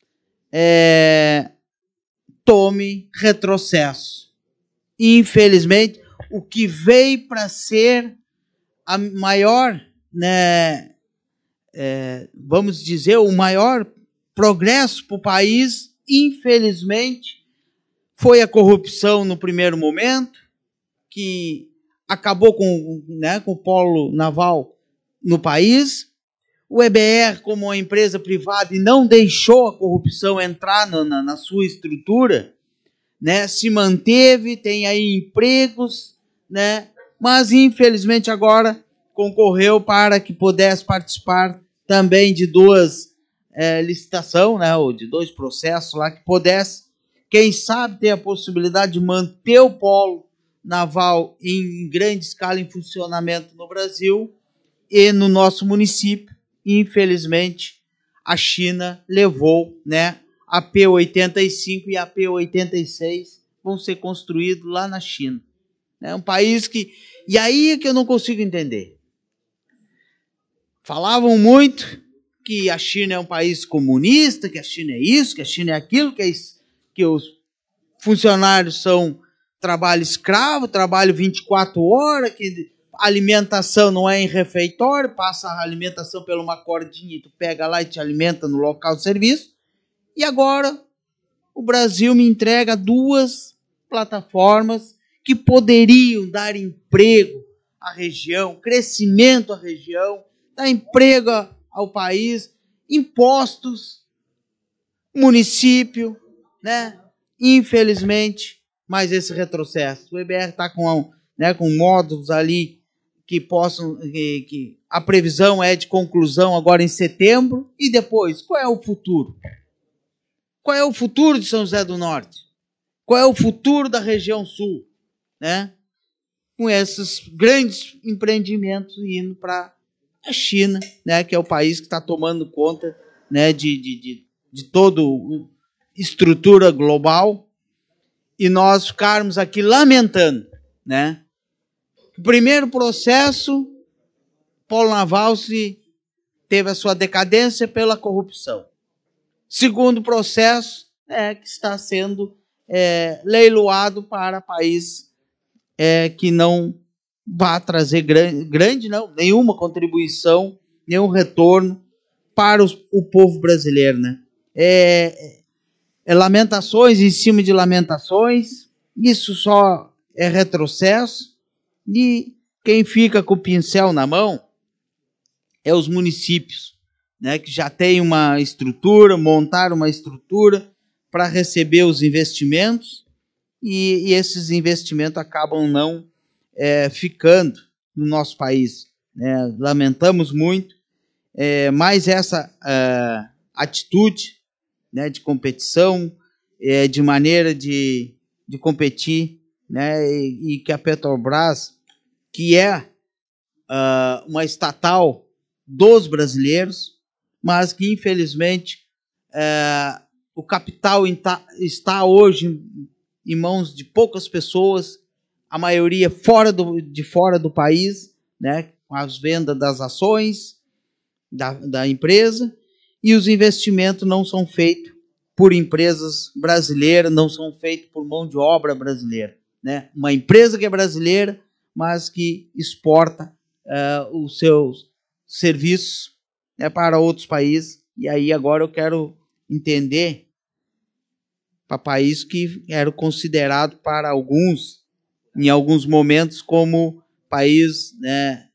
é, tome retrocesso. Infelizmente, o que veio para ser a maior, né, é, vamos dizer, o maior progresso para o país, infelizmente, foi a corrupção no primeiro momento, que acabou com, né, com o polo naval no país. O E B R, como uma empresa privada, e não deixou a corrupção entrar na, na, na sua estrutura, né, se manteve, tem aí empregos, né, mas infelizmente agora concorreu para que pudesse participar também de duas é, licitações, né, ou de dois processos lá, que pudesse, quem sabe, ter a possibilidade de manter o polo naval em grande escala em funcionamento no Brasil e no nosso município. Infelizmente, a China levou, né, a P oitenta e cinco e a P oitenta e seis vão ser construídos lá na China. É um país que... E aí é que eu não consigo entender. Falavam muito que a China é um país comunista, que a China é isso, que a China é aquilo, que, é isso, que os funcionários são trabalho escravo, trabalho vinte e quatro horas, que a alimentação não é em refeitório, passa a alimentação por uma cordinha e tu pega lá e te alimenta no local de serviço. E agora o Brasil me entrega duas plataformas que poderiam dar emprego à região, crescimento à região, dar emprego ao país, impostos, município, né? Infelizmente, mais esse retrocesso. O E B R está com, né, com módulos ali que possam, que, que a previsão é de conclusão agora em setembro, e depois, qual é o futuro? Qual é o futuro de São José do Norte? Qual é o futuro da região sul? Né? com esses grandes empreendimentos indo para a China, né, que é o país que está tomando conta, né, de, de, de, de toda a estrutura global, e nós ficarmos aqui lamentando, né? O primeiro processo, Polo Naval se teve a sua decadência pela corrupção. Segundo processo, é que está sendo é, leiloado para país é, que não vai trazer grande, grande, não, nenhuma contribuição, nenhum retorno para os, o povo brasileiro, né? É, é lamentações em cima de lamentações, isso só é retrocesso, e quem fica com o pincel na mão é os municípios, né, que já tem uma estrutura, montaram uma estrutura para receber os investimentos, e, e esses investimentos acabam não é, ficando no nosso país, né? Lamentamos muito, é, mas essa é, atitude, né, de competição, é, de maneira de, de competir, né, e, e que a Petrobras, que é uh, uma estatal dos brasileiros, mas que infelizmente uh, o capital está hoje em mãos de poucas pessoas, a maioria fora do, de fora do país, né, com as vendas das ações da, da empresa, e os investimentos não são feitos por empresas brasileiras, não são feitos por mão de obra brasileira, né? Uma empresa que é brasileira, mas que exporta uh, os seus serviços, né, para outros países. E aí agora eu quero entender para países que eram considerados para alguns, em alguns momentos, como país, né,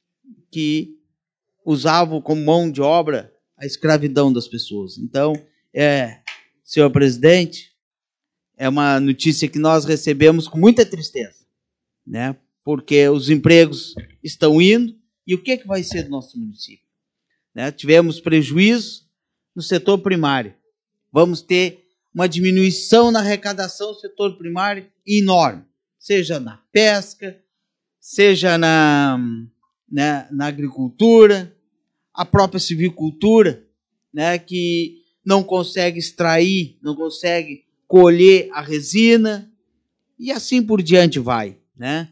que usavam como mão de obra a escravidão das pessoas. Então, é, senhor presidente, é uma notícia que nós recebemos com muita tristeza, né? Porque os empregos estão indo, e o que, que vai ser do nosso município? Né? Tivemos prejuízo no setor primário, vamos ter uma diminuição na arrecadação do setor primário enorme, seja na pesca, seja na, na, na agricultura, a própria silvicultura, né, que não consegue extrair, não consegue colher a resina, e assim por diante vai, né?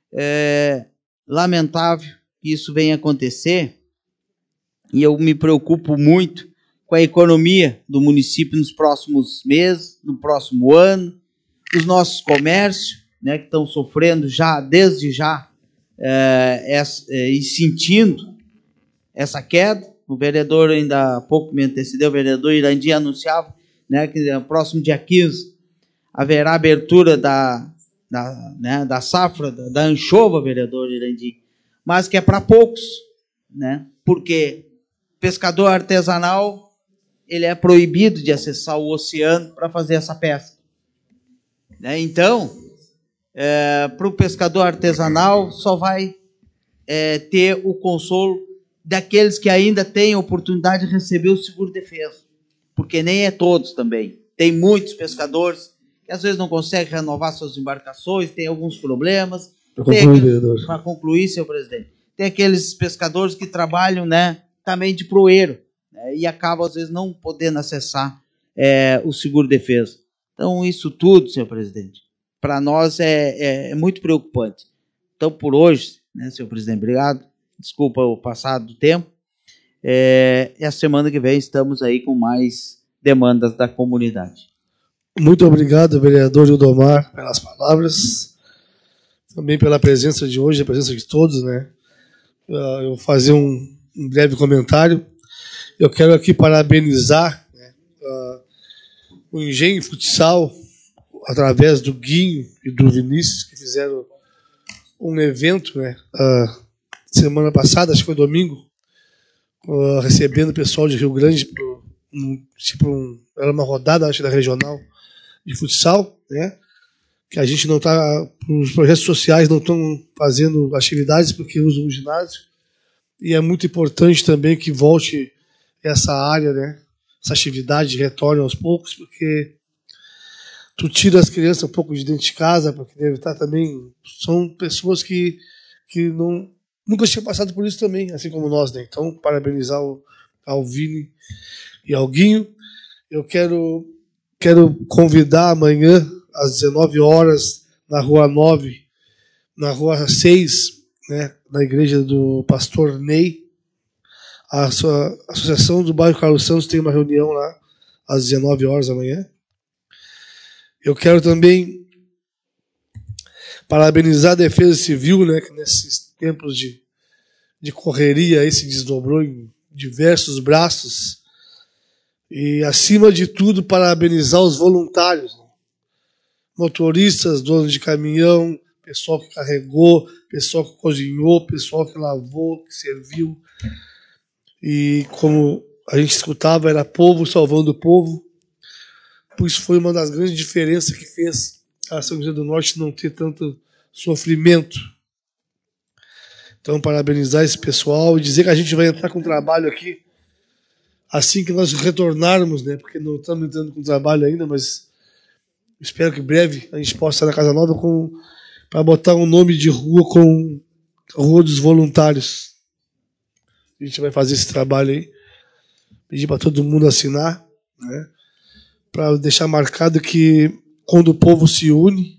É lamentável que isso venha acontecer, e eu me preocupo muito com a economia do município nos próximos meses, no próximo ano, os nossos comércios, né, que estão sofrendo já, desde já, é, é, e sentindo essa queda. O vereador, ainda há pouco me antecedeu, o vereador Irandi anunciava, né, que no próximo dia quinze haverá abertura da, da, né, da safra, da, da anchova, vereador Irandi, mas que é para poucos, né, porque pescador artesanal, ele é proibido de acessar o oceano para fazer essa pesca, né? Então, é, para o pescador artesanal, só vai é, ter o consolo daqueles que ainda têm a oportunidade de receber o seguro-defesa, porque nem é todos também. Tem muitos pescadores que às vezes não conseguem renovar suas embarcações, tem alguns problemas. Para concluir, aqueles, concluir, senhor presidente, tem aqueles pescadores que trabalham, né, também de proeiro, né, e acabam às vezes não podendo acessar é, o seguro-defesa. Então isso tudo, senhor presidente, para nós é, é, é muito preocupante. Então por hoje, né, senhor presidente, obrigado. Desculpa o passado do tempo. É, e a semana que vem estamos aí com mais demandas da comunidade. Muito obrigado, vereador Gildomar, pelas palavras, também pela presença de hoje, a presença de todos, né? Eu vou fazer um, um breve comentário. Eu quero aqui parabenizar, né, uh, o Engenho Futsal, através do Guinho e do Vinícius, que fizeram um evento, né, uh, semana passada, acho que foi domingo, uh, recebendo o pessoal de Rio Grande, pro, um, tipo um, era uma rodada, acho, da regional de futsal, né? Que a gente não está, os projetos sociais não estão fazendo atividades porque usam o ginásio, e é muito importante também que volte essa área, né? Essa atividade retorne aos poucos, porque tu tira as crianças um pouco de dentro de casa, porque deve estar também... São pessoas que, que não, nunca tinham passado por isso também, assim como nós, né? Então, parabenizar o, ao Vini e ao Guinho. Eu quero, quero convidar amanhã, às dezenove horas, na Rua nove, na Rua seis, né, na igreja do pastor Ney. A sua a Associação do Bairro Carlos Santos tem uma reunião lá, às dezenove horas da manhã. Eu quero também parabenizar a Defesa Civil, né, que nesses tempos de, de correria aí se desdobrou em diversos braços. E, acima de tudo, parabenizar os voluntários, né? Motoristas, donos de caminhão, pessoal que carregou, pessoal que cozinhou, pessoal que lavou, que serviu. E como a gente escutava, era povo salvando o povo. Pois foi uma das grandes diferenças que fez a São José do Norte não ter tanto sofrimento. Então, parabenizar esse pessoal e dizer que a gente vai entrar com trabalho aqui assim que nós retornarmos, né? Porque não estamos entrando com trabalho ainda, mas espero que breve a gente possa estar na Casa Nova com, para botar um nome de rua com Rua dos Voluntários. A gente vai fazer esse trabalho aí. Pedir para todo mundo assinar, né? Para deixar marcado que quando o povo se une,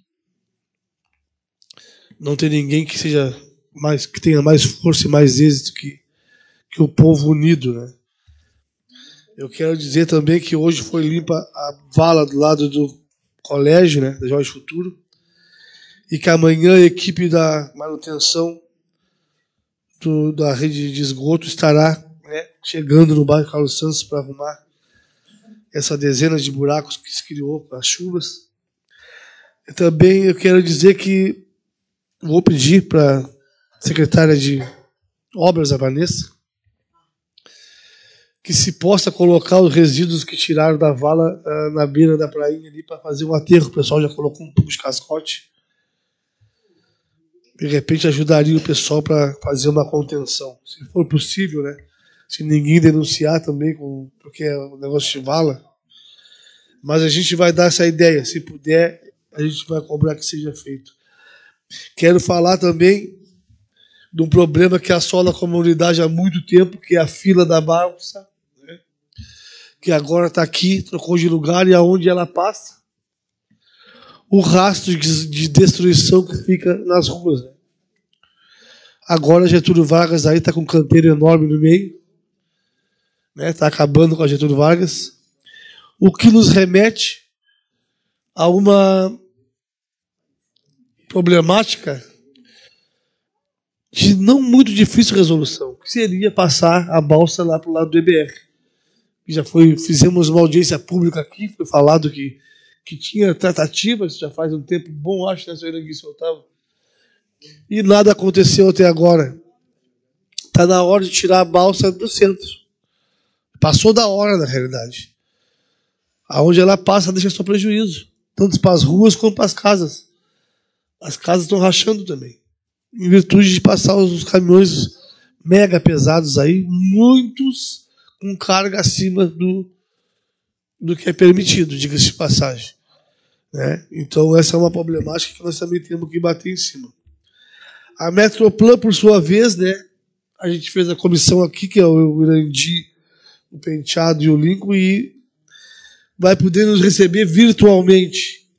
não tem ninguém que seja mais, que tenha mais força e mais êxito que, que o povo unido, né? Eu quero dizer também que hoje foi limpa a vala do lado do colégio, né, da Jorge Futuro, e que amanhã a equipe da manutenção do, da rede de esgoto estará, né, chegando no bairro Carlos Santos para arrumar essa dezena de buracos que se criou com as chuvas. E também eu quero dizer que vou pedir para a secretária de Obras, a Vanessa, que se possa colocar os resíduos que tiraram da vala uh, na beira da prainha ali para fazer um aterro. O pessoal já colocou um pouco de cascote. De repente ajudaria o pessoal para fazer uma contenção. Se for possível, né? Se ninguém denunciar também, com, porque é um negócio de vala. Mas a gente vai dar essa ideia. Se puder, a gente vai cobrar que seja feito. Quero falar também de um problema que assola a comunidade há muito tempo, que é a fila da balsa, né? Que agora está aqui, trocou de lugar, e aonde ela passa, o rastro de, de destruição que fica nas ruas, né? Agora Getúlio Vargas aí está com um canteiro enorme no meio, né? Está acabando com a Getúlio Vargas, o que nos remete a uma problemática de não muito difícil resolução, que seria passar a balsa lá para o lado do E B R. Já foi, fizemos uma audiência pública aqui, foi falado que, que tinha tratativas, já faz um tempo bom, acho, né, senhor Gui Otávio, e nada aconteceu até agora. Está na hora de tirar a balsa do centro. Passou da hora, na realidade. Aonde ela passa, deixa só prejuízo, tanto para as ruas como para as casas. As casas estão rachando também, em virtude de passar os caminhões mega pesados aí, muitos com carga acima do, do que é permitido, diga-se de passagem, né? Então essa é uma problemática que nós também temos que bater em cima. A Metroplan, por sua vez, né, a gente fez a comissão aqui, que é o Irandi, o Penteado e o Lincoln, e vai poder nos receber virtualmente.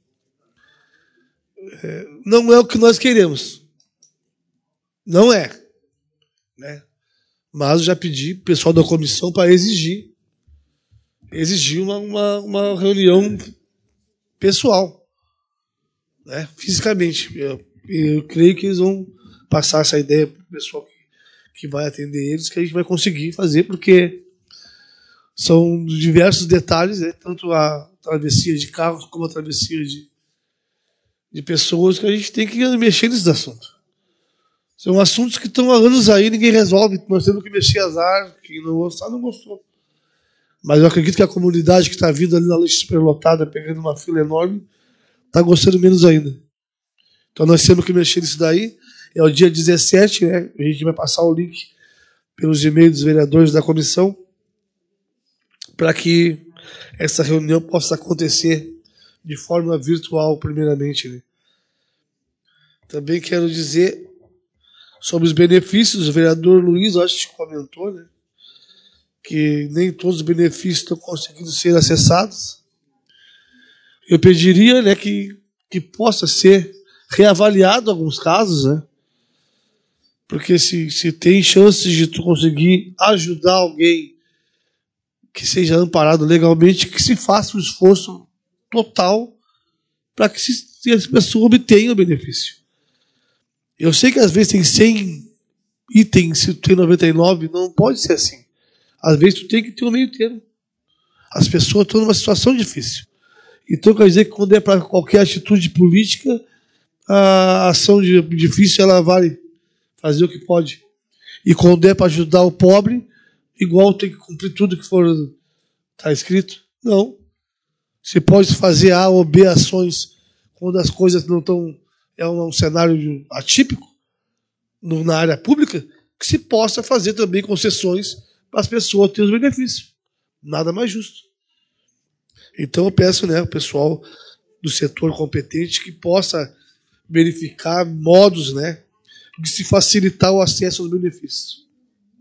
É, não é o que nós queremos. Não é, né? Mas eu já pedi pro pessoal da comissão para exigir exigir uma, uma, uma reunião pessoal, né? Fisicamente. Eu, eu creio que eles vão passar essa ideia para o pessoal que, que vai atender eles, que a gente vai conseguir fazer, porque são diversos detalhes, né? Tanto a travessia de carros como a travessia de, de pessoas, que a gente tem que mexer nesses assuntos. São assuntos que estão há anos aí, ninguém resolve. Nós temos que mexer as árvores, quem não gostar, não gostou. Mas eu acredito que a comunidade que está vindo ali na lista superlotada, pegando uma fila enorme, está gostando menos ainda. Então nós temos que mexer nisso daí. É o dia dezessete, né? A gente vai passar o link pelos e-mails dos vereadores da comissão para que essa reunião possa acontecer de forma virtual, primeiramente. Né? Também quero dizer sobre os benefícios, o vereador Luiz, acho que comentou, né? Que nem todos os benefícios estão conseguindo ser acessados. Eu pediria, né, que, que possa ser reavaliado alguns casos, né? Porque se, se tem chances de tu conseguir ajudar alguém que seja amparado legalmente, que se faça um esforço total para que se, essa pessoa obtenha o benefício. Eu sei que às vezes tem cem itens, se tu tem noventa e nove, não pode ser assim. Às vezes tu tem que ter um meio termo. As pessoas estão numa situação difícil. Então quer dizer que quando é para qualquer atitude política, a ação difícil ela vale fazer o que pode. E quando é para ajudar o pobre, igual tem que cumprir tudo que for está escrito? Não. Você pode fazer A ou B ações quando as coisas não estão... É um, um cenário atípico no, na área pública, que se possa fazer também concessões para as pessoas terem os benefícios. Nada mais justo. Então eu peço, né, o pessoal do setor competente que possa verificar modos, né, de se facilitar o acesso aos benefícios.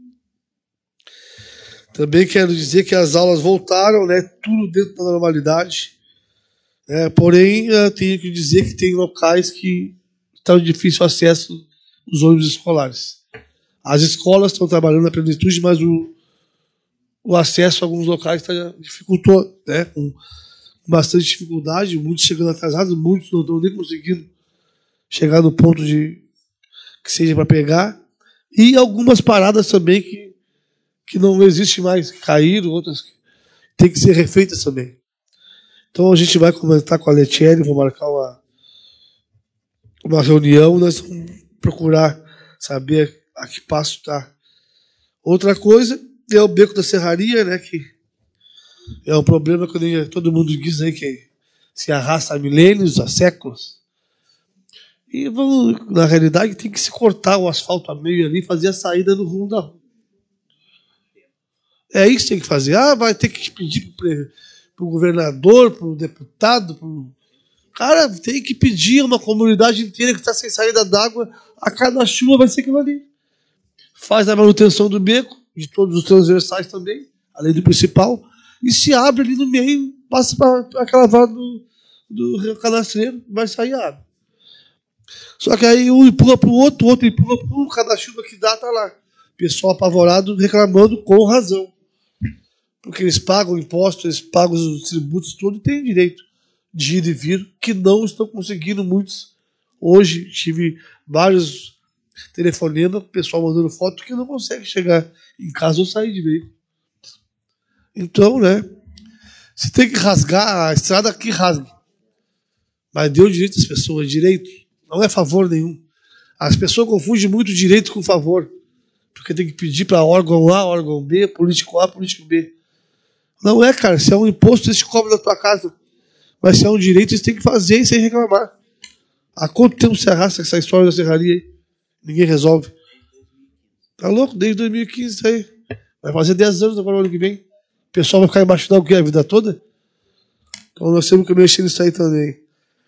Também quero dizer que as aulas voltaram, né, tudo dentro da normalidade. É, porém, eu tenho que dizer que tem locais que estão de difícil acesso os ônibus escolares. As escolas estão trabalhando na plenitude, mas o, o acesso a alguns locais está dificultou, né, com bastante dificuldade, muitos chegando atrasados, muitos não estão nem conseguindo chegar no ponto de que seja para pegar, e algumas paradas também que, que não existe mais, que caíram, outras que têm que ser refeitas também. Então a gente vai comentar com a Letiele, vou marcar uma, uma reunião, nós vamos procurar saber a que passo está. Outra coisa é o Beco da Serraria, né, que é um problema que todo mundo diz aí que se arrasta há milênios, há séculos. E vamos, na realidade tem que se cortar o asfalto a meio ali e fazer a saída no rumo da rua. É isso que tem que fazer. Ah, vai ter que pedir para o governador, para o deputado. Pro... Cara, tem que pedir a uma comunidade inteira que está sem saída d'água. A cada chuva vai ser aquilo ali. Faz a manutenção do beco, de todos os transversais também, além do principal, e se abre ali no meio, passa para aquela vaga do, do Rio Cadastreiro, vai sair água. Só que aí um empurra para o outro, o outro empurra para o outro, cada chuva que dá está lá. Pessoal apavorado, reclamando com razão. Porque eles pagam impostos, eles pagam os tributos, tudo, e têm direito de ir e vir, que não estão conseguindo muitos. Hoje tive vários telefonemas, o pessoal mandando foto que não consegue chegar em casa ou sair de veículo. Então, né, você tem que rasgar a estrada que rasgue. Mas deu direito às pessoas, direito. Não é favor nenhum. As pessoas confundem muito direito com favor. Porque tem que pedir para órgão A, órgão B, político A, político B. Não é, cara. Se é um imposto, eles te cobram da tua casa. Mas se é um direito, eles têm que fazer sem reclamar. Há quanto tempo se arrasta essa história da serraria aí? Ninguém resolve. Tá louco? Desde dois mil e quinze isso aí. Vai fazer dez anos agora, ano que vem. O pessoal vai ficar embaixo da o quê? A vida toda? Então nós temos que mexer nisso aí também.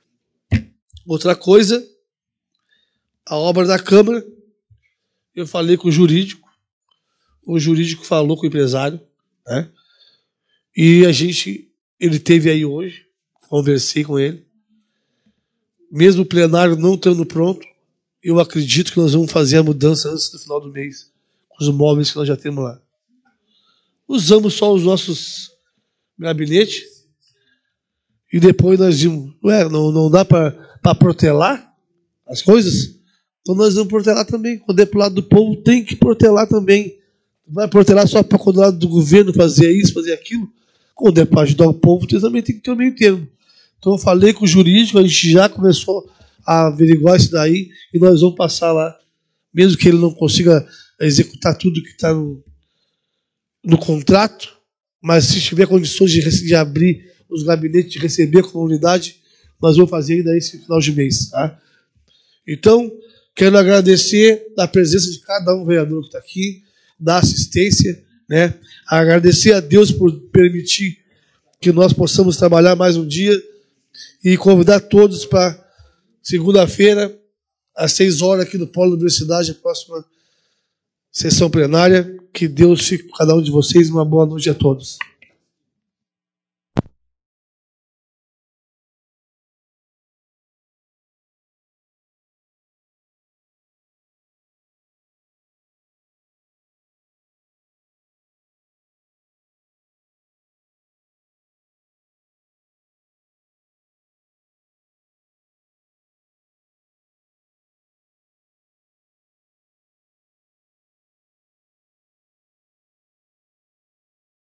Outra coisa, a obra da Câmara, eu falei com o jurídico, o jurídico falou com o empresário, né? E a gente, ele teve aí hoje, conversei com ele. Mesmo o plenário não estando pronto, eu acredito que nós vamos fazer a mudança antes do final do mês, com os móveis que nós já temos lá. Usamos só os nossos gabinetes e depois nós vimos, ué, não, não dá para protelar as coisas? Então nós vamos protelar também. Quando é para o lado do povo, tem que protelar também. Não vai protelar só para quando é lado do governo fazer isso, fazer aquilo. Quando é para ajudar o povo, também tem que ter o meio termo. Então eu falei com o jurídico, a gente já começou a averiguar isso daí e nós vamos passar lá, mesmo que ele não consiga executar tudo que está no, no contrato, mas se tiver condições de, de abrir os gabinetes, de receber a comunidade, nós vamos fazer ainda esse final de mês. Tá? Então, quero agradecer a presença de cada um vereador que está aqui, da assistência, né? Agradecer a Deus por permitir que nós possamos trabalhar mais um dia e convidar todos para segunda-feira, às seis horas, aqui no Polo da Universidade, a próxima sessão plenária. Que Deus fique com cada um de vocês. Uma boa noite a todos.